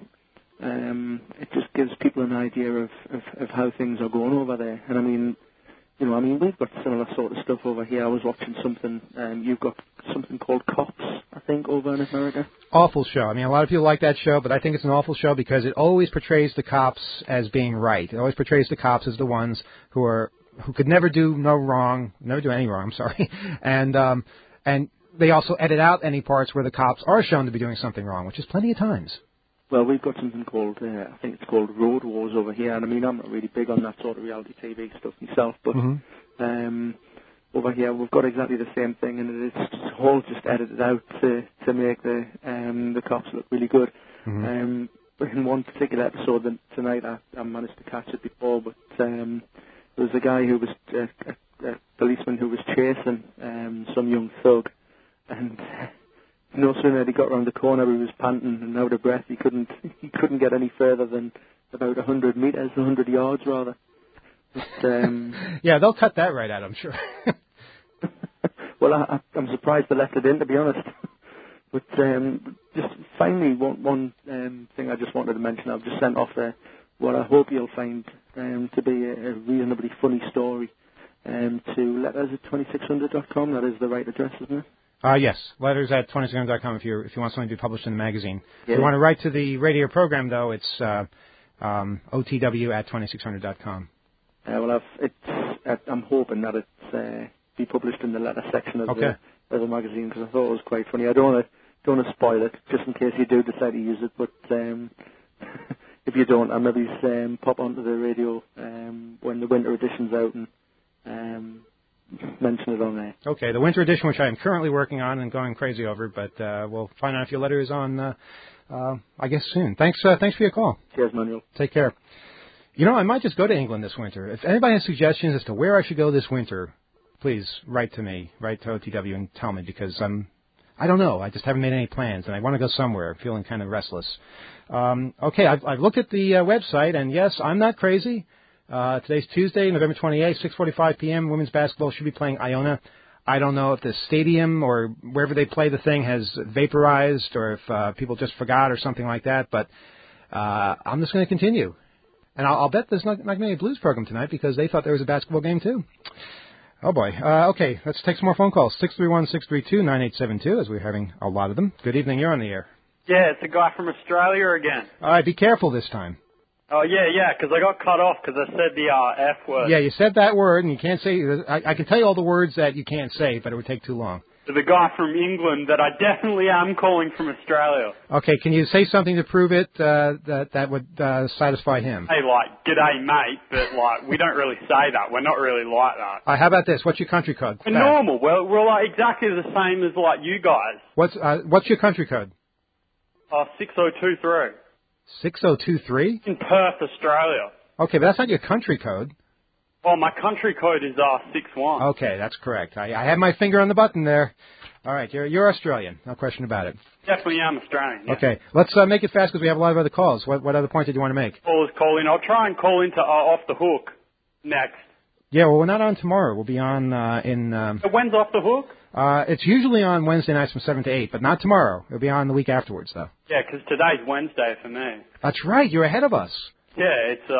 um, it just gives people an idea of, of, of how things are going over there. And I mean... You know, I mean, we've got similar sort of stuff over here. I was watching something, um, you've got something called Cops, I think, over in America. Awful show. I mean, a lot of people like that show, but I think it's an awful show because it always portrays the cops as being right. It always portrays the cops as the ones who are who could never do no wrong, never do any wrong, I'm sorry. And um, and they also edit out any parts where the cops are shown to be doing something wrong, which is plenty of times. Well, we've got something called, uh, I think it's called Road Wars over here, and I mean, I'm not really big on that sort of reality T V stuff myself, but mm-hmm. um, over here we've got exactly the same thing, and it's just, all just edited out to to make the um, the cops look really good. Mm-hmm. Um, in one particular episode tonight, I, I managed to catch it before, but um, there was a guy who was, uh, a, a policeman who was chasing um, some young thug, and... No sooner had he got round the corner, he was panting and out of breath. He couldn't he couldn't get any further than about a hundred meters, a hundred yards rather. But, um, yeah, they'll cut that right out, I'm sure. Well, I, I'm surprised they left it in, to be honest. But um, just finally, one, one um, thing I just wanted to mention, I've just sent off uh, what I hope you'll find um, to be a, a reasonably funny story um, to letters at twenty-six hundred dot com. That is the right address, isn't it? Uh, yes, letters at twenty-six hundred dot com if you if you want something to be published in the magazine. Yeah. If you want to write to the radio program, though, it's uh, um, O T W at twenty-six hundred dot com. Uh, well, I've, it's, uh, I'm hoping that it's uh, be published in the letter section of, okay. the, of the magazine because I thought it was quite funny. I don't want to don't want to spoil it, just in case you do decide to use it. But um, if you don't, I'll maybe um, pop onto the radio um, when the winter edition's out and um, mention it on there. Okay, the winter edition, which I am currently working on and going crazy over, but uh, we'll find out if your letter is on, uh, uh, I guess, soon. Thanks, uh, thanks for your call. Cheers, Manuel. Take care. You know, I might just go to England this winter. If anybody has suggestions as to where I should go this winter, please write to me, write to O T W and tell me, because I'm, I don't know. I just haven't made any plans, and I want to go somewhere. I'm feeling kind of restless. Um, okay, I've, I've looked at the uh, website, and yes, I'm not crazy. Uh, today's Tuesday, November twenty-eighth, six forty-five p.m. Women's basketball should be playing Iona. I don't know if the stadium or wherever they play the thing has vaporized or if uh, people just forgot or something like that, but uh, I'm just going to continue. And I'll, I'll bet there's not, not going to be a blues program tonight because they thought there was a basketball game, too. Oh, boy. Uh, okay, let's take some more phone calls. six three one, six three two, nine eight seven two, as we're having a lot of them. Good evening. You're on the air. Yeah, it's a guy from Australia again. All right, be careful this time. Oh, yeah, yeah, because I got cut off because I said the uh, F word. Yeah, you said that word, and you can't say... I, I can tell you all the words that you can't say, but it would take too long. To the guy from England that I definitely am calling from Australia. Okay, can you say something to prove it uh, that that would uh, satisfy him? Hey, like, g'day, mate, but, like, we don't really say that. We're not really like that. Uh, how about this? What's your country code? We're normal. We're, we're, like, exactly the same as, like, you guys. What's uh, what's your country code? Uh, six oh two three. six oh two three? In Perth, Australia. Okay, but that's not your country code. Oh, my country code is uh six one. Okay, that's correct. I, I have my finger on the button there. All right, you're you're Australian, no question about it. Definitely am Australian. Yeah. Okay, let's uh, make it fast because we have a lot of other calls. What what other point did you want to make? Callers call in. I'll try and call into uh, Off the Hook next. Yeah, well, we're not on tomorrow. We'll be on uh, in... Um, so when's Off the Hook? Uh, it's usually on Wednesday nights from seven to eight, but not tomorrow. It'll be on the week afterwards, though. Yeah, 'cause today's Wednesday for me. That's right. You're ahead of us. Yeah, it's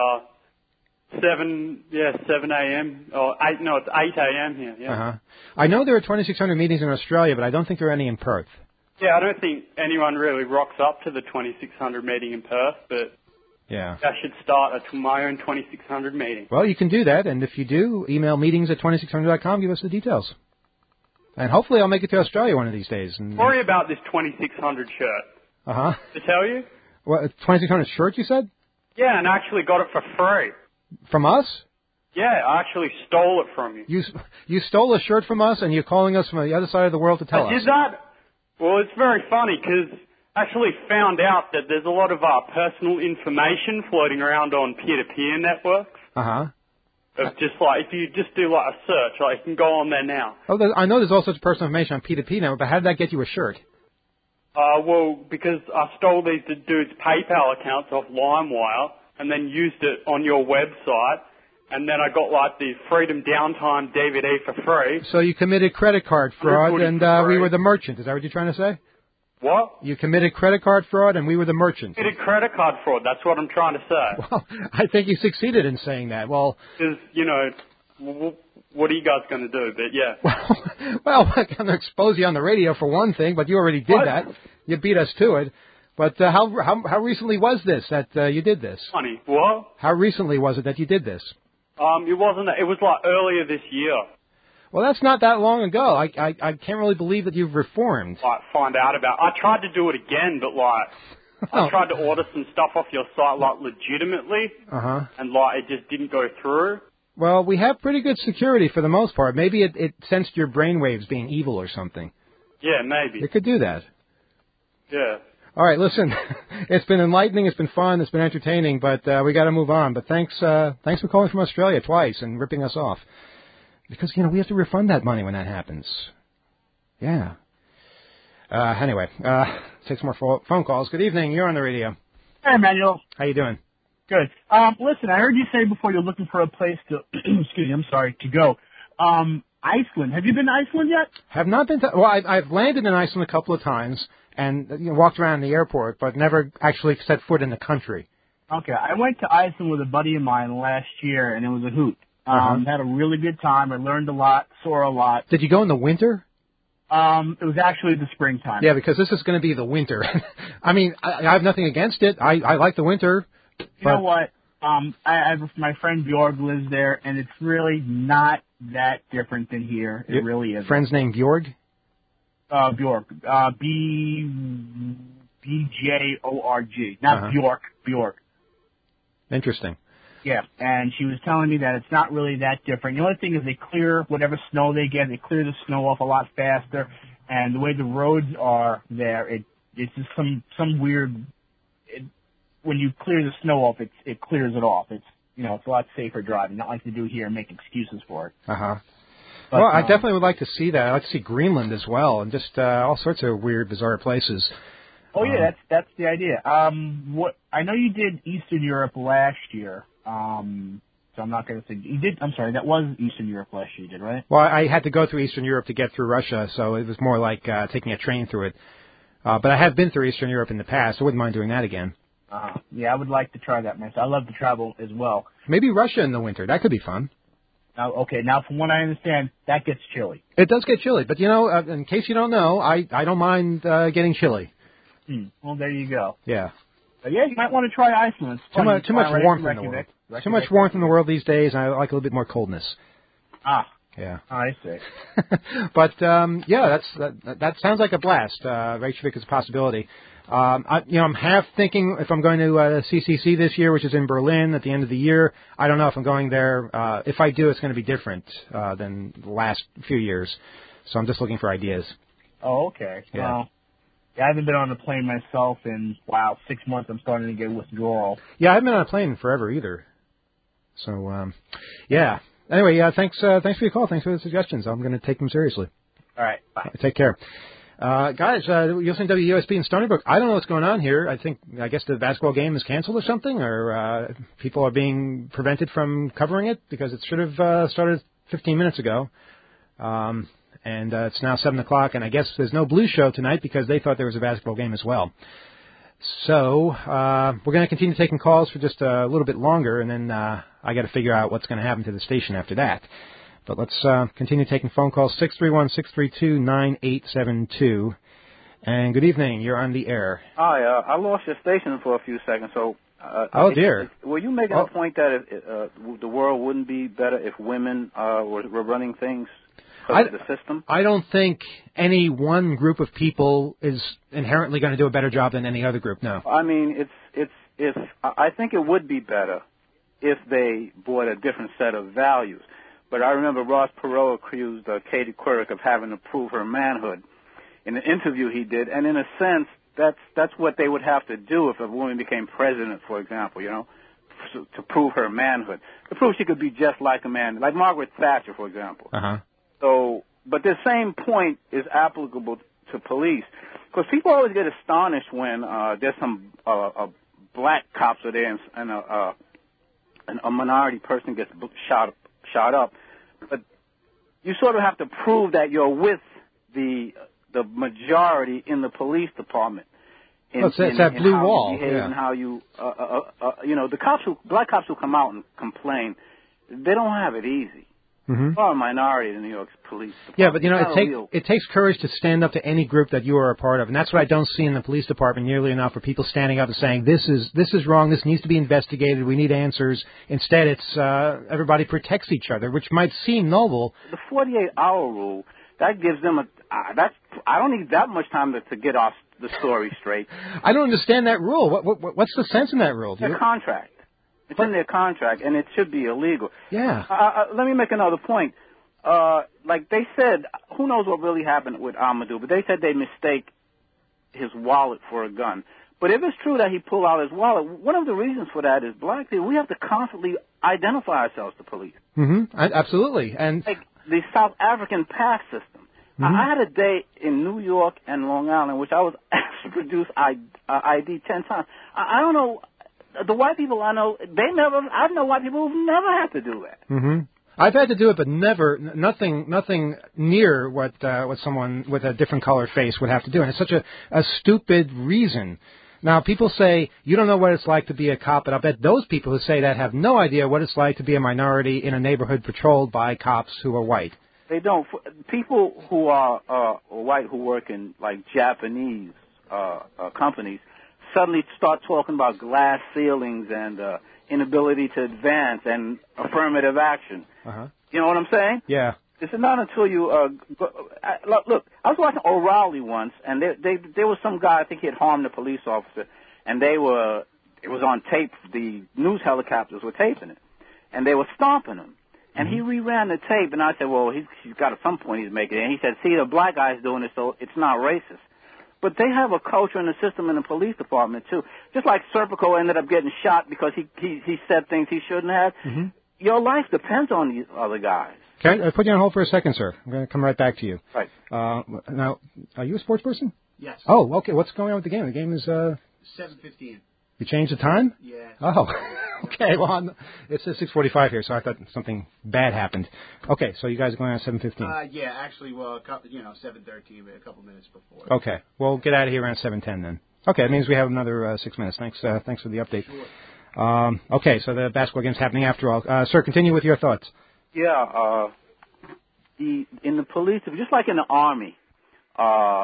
uh seven. Yeah, seven a.m. or eight. No, it's eight a.m. here. Yeah. Uh huh. I know there are twenty-six hundred meetings in Australia, but I don't think there are any in Perth. Yeah, I don't think anyone really rocks up to the twenty-six hundred meeting in Perth, but yeah, I should start a, my own twenty-six hundred meeting. Well, you can do that, and if you do, email meetings at twenty-six hundred dot com. Give us the details. And hopefully I'll make it to Australia one of these days. And, Sorry about this twenty-six hundred shirt. Uh-huh. To tell you? What, twenty-six hundred shirt, you said? Yeah, and I actually got it for free. From us? Yeah, I actually stole it from you. You you stole a shirt from us, and you're calling us from the other side of the world to tell I us. I did that? Well, it's very funny, because I actually found out that there's a lot of uh, personal information floating around on peer-to-peer networks. Uh-huh. Of just like, if you just do like a search, like you can go on there now. Oh, I know there's all sorts of personal information on P two P now, but how did that get you a shirt? Uh, well, because I stole these dudes' PayPal accounts off LimeWire and then used it on your website, and then I got like the Freedom Downtime D V D for free. So you committed credit card fraud, and uh, we were the merchant. Is that what you're trying to say? What? You committed credit card fraud, and we were the merchant. Committed credit card fraud. That's what I'm trying to say. Well, I think you succeeded in saying that. Well, because you know, w- what are you guys going to do? But yeah. Well, well, I'm going to expose you on the radio for one thing, but you already did what? that. You beat us to it. But uh, how how how recently was this that uh, you did this? Funny. What? How recently was it that you did this? Um, it wasn't. It was like earlier this year. Well, that's not that long ago. I, I I can't really believe that you've reformed. Like, find out about. I tried to do it again, but like, oh. I tried to order some stuff off your site, like legitimately, uh huh, and like it just didn't go through. Well, we have pretty good security for the most part. Maybe it, it sensed your brainwaves being evil or something. Yeah, maybe. It could do that. Yeah. All right, listen. It's been enlightening. It's been fun. It's been entertaining. But uh, we got to move on. But thanks, uh, thanks for calling from Australia twice and ripping us off. Because, you know, we have to refund that money when that happens. Yeah. Uh, anyway, uh, take some more phone calls. Good evening. You're on the radio. Hey, Emmanuel. How you doing? Good. Um, listen, I heard you say before you're looking for a place to, excuse me, I'm sorry, to go. Um, Iceland. Have you been to Iceland yet? Have not been to, well, I've, I've landed in Iceland a couple of times and you know, walked around the airport, but never actually set foot in the country. Okay. I went to Iceland with a buddy of mine last year, and it was a hoot. Uh-huh. Um, had a really good time. I learned a lot, saw a lot. Did you go in the winter? Um, it was actually the springtime. Yeah, because this is going to be the winter. I mean, I, I have nothing against it. I, I like the winter. You know what? Um, I, I have my friend Bjorg lives there, and it's really not that different than here. It Your really is. Friend's name Bjorg? Uh, Bjork. Uh, B B J O R G. Not Uh-huh. Bjork. Bjork. Interesting. Yeah, and she was telling me that it's not really that different. The only thing is they clear whatever snow they get. They clear the snow off a lot faster, and the way the roads are there, it it's just some some weird. It, when you clear the snow off, it it clears it off. It's you know it's a lot safer driving. Not like they do here and make excuses for it. Uh huh. But, Well, I um, definitely would like to see that. I'd like to see Greenland as well, and just uh, all sorts of weird, bizarre places. Oh yeah, Um, that's that's the idea. Um, what I know you did Eastern Europe last year. Um, so I'm not going to say you did. I'm sorry, that was Eastern Europe last year, you did, right? Well, I had to go through Eastern Europe to get through Russia, so it was more like uh, taking a train through it. Uh, but I have been through Eastern Europe in the past. I wouldn't mind doing that again. Uh, yeah, I would like to try that myself. I love to travel as well. Maybe Russia in the winter. That could be fun. Now, okay, now from what I understand, that gets chilly. It does get chilly, but you know, uh, in case you don't know, I I don't mind uh, getting chilly. Hmm. Well, there you go. Yeah. But yeah, you might want to try Iceland. It's Too fun. much, too Fly much right warmth into in the world. Reykjavik. Too much Reykjavik. warmth in the world these days, and I like a little bit more coldness. Ah. Yeah. I see. But um, yeah, that's that, that sounds like a blast. Uh, Reykjavik is a possibility. Um, I, you know, I'm half thinking if I'm going to uh, C C C this year, which is in Berlin at the end of the year. I don't know if I'm going there. Uh, if I do, it's going to be different uh, than the last few years. So I'm just looking for ideas. Oh, okay. Yeah. Well, yeah, I haven't been on a plane myself in, wow, six months. I'm starting to get withdrawal. Yeah, I haven't been on a plane forever either. So um, yeah. Anyway, yeah. Thanks. Uh, thanks for your call. Thanks for the suggestions. I'm going to take them seriously. All right. Bye. Take care. Uh, guys, uh, you're listening to W U S B in Stony Brook. I don't know what's going on here. I think, I guess the basketball game is canceled or something, or uh, people are being prevented from covering it because it should have uh, started fifteen minutes ago. Um, and uh, it's now seven o'clock, and I guess there's no Blues show tonight because they thought there was a basketball game as well. So uh, we're going to continue taking calls for just a little bit longer, and then uh, I got to figure out what's going to happen to the station after that. But let's uh, continue taking phone calls, six three one, six three two, nine eight seven two. And good evening. You're on the air. Hi. Uh, I lost your station for a few seconds. So. Uh, oh, it, dear. It, were you making oh. a point that if, uh, the world wouldn't be better if women uh, were, were running things because of the system? I don't think any one group of people is inherently going to do a better job than any other group, no. I mean, it's it's if I think it would be better if they brought a different set of values. But I remember Ross Perot accused uh, Katie Couric of having to prove her manhood in an interview he did, and in a sense, that's that's what they would have to do if a woman became president, for example, you know, to, to prove her manhood, to prove she could be just like a man, like Margaret Thatcher, for example. Uh-huh. So, but the same point is applicable to police, because people always get astonished when uh, there's some uh, uh, black cops are there and, and a, uh, a minority person gets shot shot up, but you sort of have to prove that you're with the the majority in the police department. In, well, it's, it's in, that in blue how wall. You behave yeah. And how you, uh, uh, uh, you know, the cops who, black cops who come out and complain, they don't have it easy. Mm-hmm. Well, a minority in the New York police department. Yeah, but you know, It's it not takes real- it takes courage to stand up to any group that you are a part of, and that's what I don't see in the police department nearly enough. For people standing up and saying this is this is wrong, this needs to be investigated, we need answers. Instead, it's uh, everybody protects each other, which might seem noble. The forty-eight hour rule, that gives them a. Uh, that's I don't need that much time to, to get off the story straight. I don't understand that rule. What, what what's the sense in that rule? Do It's you? a contract. It's in their contract, and it should be illegal. Yeah. Uh, uh, let me make another point. Uh, like they said, who knows what really happened with Amadou, but they said they mistake his wallet for a gun. But if it's true that he pulled out his wallet, one of the reasons for that is black people, we have to constantly identify ourselves to police. Mm-hmm. I, absolutely. And like the South African pass system. Mm-hmm. I, I had a day in New York and Long Island in which I was asked to produce I, uh, I D ten times. I, I don't know. The white people I know, they never, I know white people who've never had to do that. Mm-hmm. I've had to do it, but never, nothing, nothing near what uh, what someone with a different color face would have to do, and it's such a, a stupid reason. Now, people say you don't know what it's like to be a cop, but I bet those people who say that have no idea what it's like to be a minority in a neighborhood patrolled by cops who are white. They don't. People who are uh, white who work in like Japanese uh, uh, companies suddenly start talking about glass ceilings and uh, inability to advance and affirmative action. Uh-huh. You know what I'm saying? Yeah. It's not until you uh, go, I, look, look. I was watching O'Reilly once, and they, they, there was some guy. I think he had harmed a police officer, and they were. It was on tape. The news helicopters were taping it, and they were stomping him. And he reran the tape, and I said, "Well, he's, he's got at some point he's making it." And he said, "See, the black guy's doing it, so it's not racist." But they have a culture and a system in the police department too. Just like Serpico ended up getting shot because he he, he said things he shouldn't have. Mm-hmm. Your life depends on these other guys. Can I put you on hold for a second, sir? I'm going to come right back to you. Right. Uh, now, are you a sports person? Yes. Oh, okay. What's going on with the game? The game is... Uh, seven fifteen. You changed the time? Yeah. Oh, okay. Well, I'm, it says six forty-five here, so I thought something bad happened. Okay, so you guys are going on seven fifteen. Uh, yeah, actually, well, a couple, you know, seven thirteen, but a couple minutes before. Okay. We'll get out of here around seven ten then. Okay, it means we have another uh, six minutes. Thanks uh, thanks for the update. Sure. Um, okay, so the basketball game's happening after all. Uh, sir, continue with your thoughts. Yeah, uh, the in the police, just like in the Army, uh,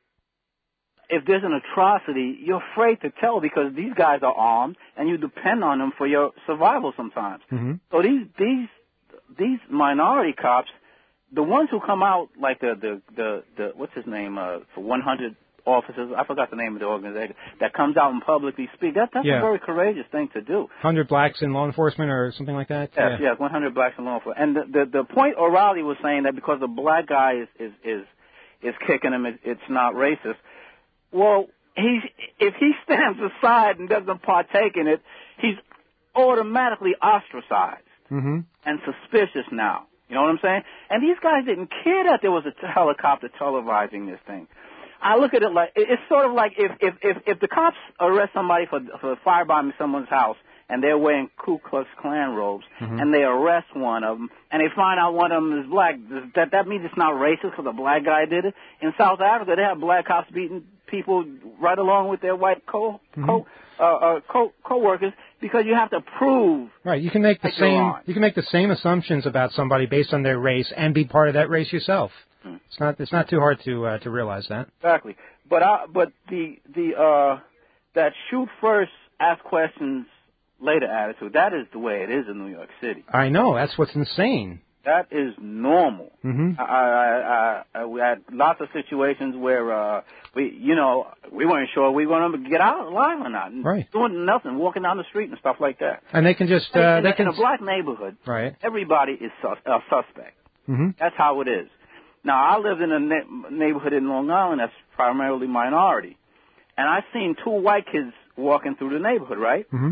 if there's an atrocity, you're afraid to tell because these guys are armed and you depend on them for your survival sometimes. Mm-hmm. So these these these minority cops, the ones who come out like the the the, the what's his name uh, for one hundred officers, I forgot the name of the organization that comes out and publicly speak. That that's yeah. a very courageous thing to do. one hundred blacks in law enforcement or something like that. Yes, yeah. yes, one hundred blacks in law enforcement. And the, the the point O'Reilly was saying that because the black guy is is is, is kicking him, it, it's not racist. Well, he's if he stands aside and doesn't partake in it, he's automatically ostracized mm-hmm. and suspicious now. You know what I'm saying? And these guys didn't care that there was a t- helicopter televising this thing. I look at it like it's sort of like if if if, if the cops arrest somebody for for firebombing someone's house and they're wearing Ku Klux Klan robes mm-hmm. and they arrest one of them and they find out one of them is black, does that that means it's not racist because a black guy did it? In South Africa, they have black cops beating people right along with their white co mm-hmm. co uh, uh, co co-workers because you have to prove right. You can make the same you can make the same assumptions about somebody based on their race and be part of that race yourself. Hmm. It's not it's not too hard to uh, to realize that. Exactly. But I, but the the uh, that shoot first, ask questions later attitude, that is the way it is in New York City. I know. That's what's insane. That is normal. Mm-hmm. I, I, I, I, we had lots of situations where uh, we, you know, we weren't sure we were going to get out alive or not. Right. Doing nothing, walking down the street and stuff like that. And they can just uh, in, they in can a black neighborhood. Right. Everybody is sus- a suspect. Mm-hmm. That's how it is. Now I lived in a na- neighborhood in Long Island that's primarily minority, and I seen two white kids walking through the neighborhood, right? Mm-hmm.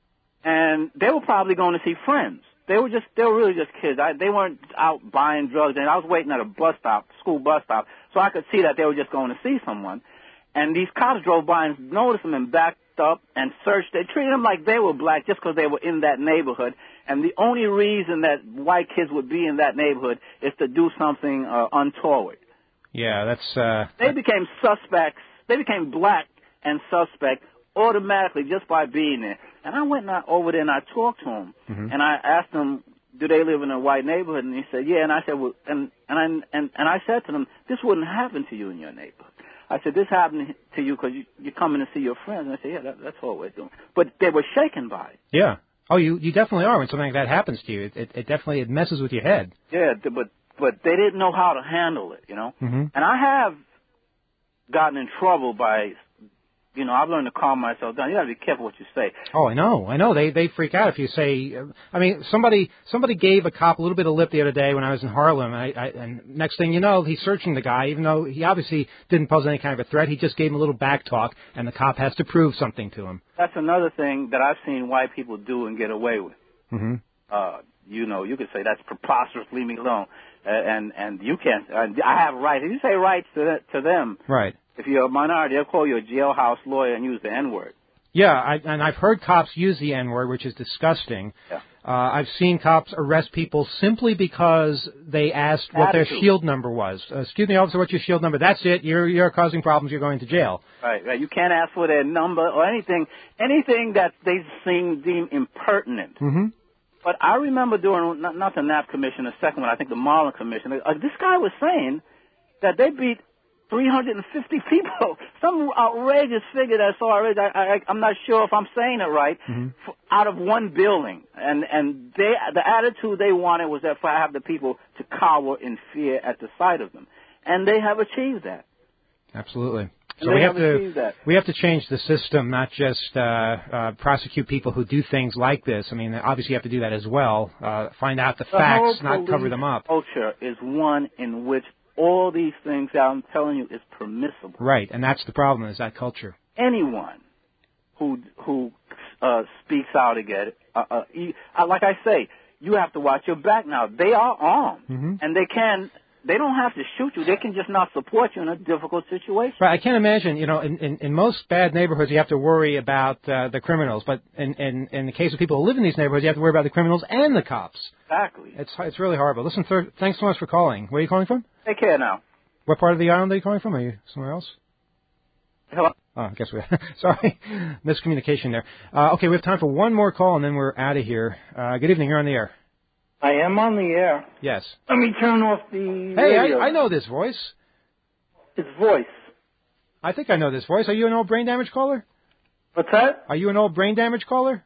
And they were probably going to see friends. They were just, they were really just kids. I, they weren't out buying drugs. And I was waiting at a bus stop, school bus stop, so I could see that they were just going to see someone. And these cops drove by and noticed them and backed up and searched. They treated them like they were black just because they were in that neighborhood. And the only reason that white kids would be in that neighborhood is to do something uh, untoward. Yeah, that's... Uh, they became suspects. They became black and suspect automatically just by being there. And I went over there and I talked to him, mm-hmm. and I asked him, "Do they live in a white neighborhood?" And he said, "Yeah." And I said, "Well," and and I and, and I said to them, "This wouldn't happen to you in your neighborhood." I said, "This happened to you because you, you're coming to see your friends." And I said, "Yeah, that, that's all we're doing." But they were shaken by it. Yeah. Oh, you you definitely are when something like that happens to you. It it, it definitely it messes with your head. Yeah, but but they didn't know how to handle it, you know. Mm-hmm. And I have gotten in trouble by. You know, I've learned to calm myself down. You got to be careful what you say. Oh, I know, I know. They they freak out if you say. Uh, I mean, somebody somebody gave a cop a little bit of lip the other day when I was in Harlem, I, I, and next thing you know, he's searching the guy, even though he obviously didn't pose any kind of a threat. He just gave him a little back talk, and the cop has to prove something to him. That's another thing that I've seen white people do and get away with. Mm-hmm. Uh, you know, you could say that's preposterous. Leave me alone, uh, and and you can't. Uh, I have rights. If you say rights to to them, right. If you're a minority, they'll call you a jailhouse lawyer and use the N-word. Yeah, I, and I've heard cops use the N-word, which is disgusting. Yeah. Uh, I've seen cops arrest people simply because they asked what Attitude. their shield number was. Uh, excuse me, officer, what's your shield number? That's it. You're you're causing problems. You're going to jail. Right, right. You can't ask for their number or anything, anything that they seem deem impertinent. Mm-hmm. But I remember during, not, not the Knapp Commission, the second one, I think the Marlin Commission, uh, this guy was saying that they beat three hundred fifty people, some outrageous figure that's already, I, I, I'm not sure if I'm saying it right, Mm-hmm. f- out of one building. And, and they, the attitude they wanted was that for have the people to cower in fear at the sight of them. And they have achieved that. Absolutely. So They we have have to achieved that. we have to change the system, not just uh, uh, prosecute people who do things like this. I mean, obviously you have to do that as well. Uh, find out the, The facts, whole not cover police them up. Culture is one in which all these things that I'm telling you is permissible. Right, and that's the problem, is that culture. Anyone who who uh, speaks out again, uh, uh, you, uh, like I say, you have to watch your back now. They are armed, Mm-hmm. and they can. They don't have to shoot you. They can just not support you in a difficult situation. Right, I can't imagine, you know, in, in, in most bad neighborhoods you have to worry about uh, the criminals, but in, in, in the case of people who live in these neighborhoods, you have to worry about the criminals and the cops. Exactly. It's it's really horrible. Listen, th- thanks so much for calling. Where are you calling from? Take care now. What part of the island are you calling from? Are you somewhere else? Hello. Oh, I guess we sorry, miscommunication there. Uh, okay, we have time for one more call, and then we're out of here. Uh, good evening. You're on the air. I am on the air. Yes. Let me turn off the Hey, radio. I, I know this voice. It's voice. I think I know this voice. Are you an old brain damage caller? What's that? Are you an old brain damage caller?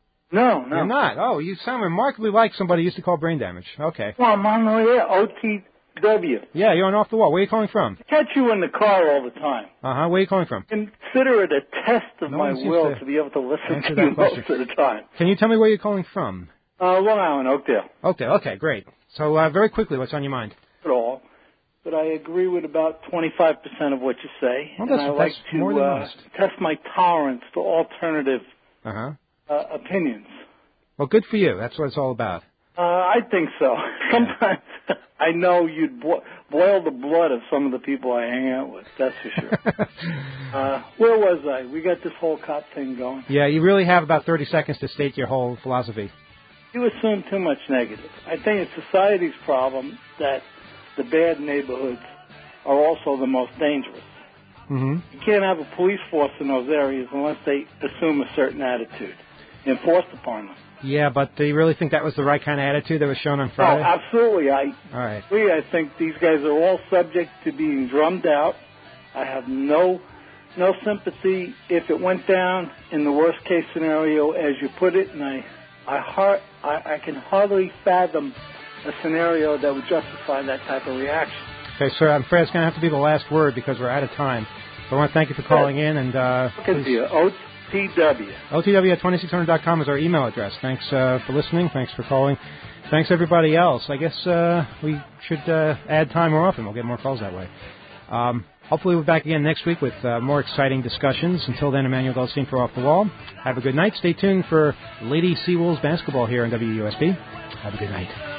No, no. You're not. Oh, you sound remarkably like somebody who used to call brain damage. Okay. Well, I'm on the air. O T W. Yeah, you're on Off the Wall. Where are you calling from? I catch you in the car all the time. Uh-huh. Where are you calling from? Consider it a test of No my one seems will to to be able to listen answer to that you most question. of the time. Can you tell me where you're calling from? Uh, Long Island, Oakdale. Oakdale. Okay, great. So uh, very quickly, what's on your mind? At all. But I agree with about twenty-five percent of what you say. Well, and that's- I like that's to more than uh, most. test my tolerance to alternative Uh-huh. uh, opinions. Well, good for you. That's what it's all about. Uh, I think so. Sometimes I know you'd bo- boil the blood of some of the people I hang out with. That's for sure. uh, where was I? We got this whole cop thing going. Yeah, you really have about thirty seconds to state your whole philosophy. You assume too much negative. I think it's society's problem that the bad neighborhoods are also the most dangerous. Mm-hmm. You can't have a police force in those areas unless they assume a certain attitude enforced upon them. Yeah, but do you really think that was the right kind of attitude that was shown on Oh, Friday? absolutely. I All right. agree. I think these guys are all subject to being drummed out. I have no no sympathy if it went down in the worst case scenario, as you put it, and I I, har- I, I can hardly fathom a scenario that would justify that type of reaction. Okay, sir, I'm afraid it's going to have to be the last word because we're out of time. So I want to thank you for calling in, and uh, Good to you. O T W. O T W at twenty-six hundred dot com is our email address. Thanks uh, for listening. Thanks for calling. Thanks, everybody else. I guess uh, we should uh, add time more often. We'll get more calls that way. Um, hopefully we're back again next week with uh, more exciting discussions. Until then, Emmanuel Goldstein for Off the Wall. Have a good night. Stay tuned for Lady Seawolves basketball here on W U S B. Have a good night.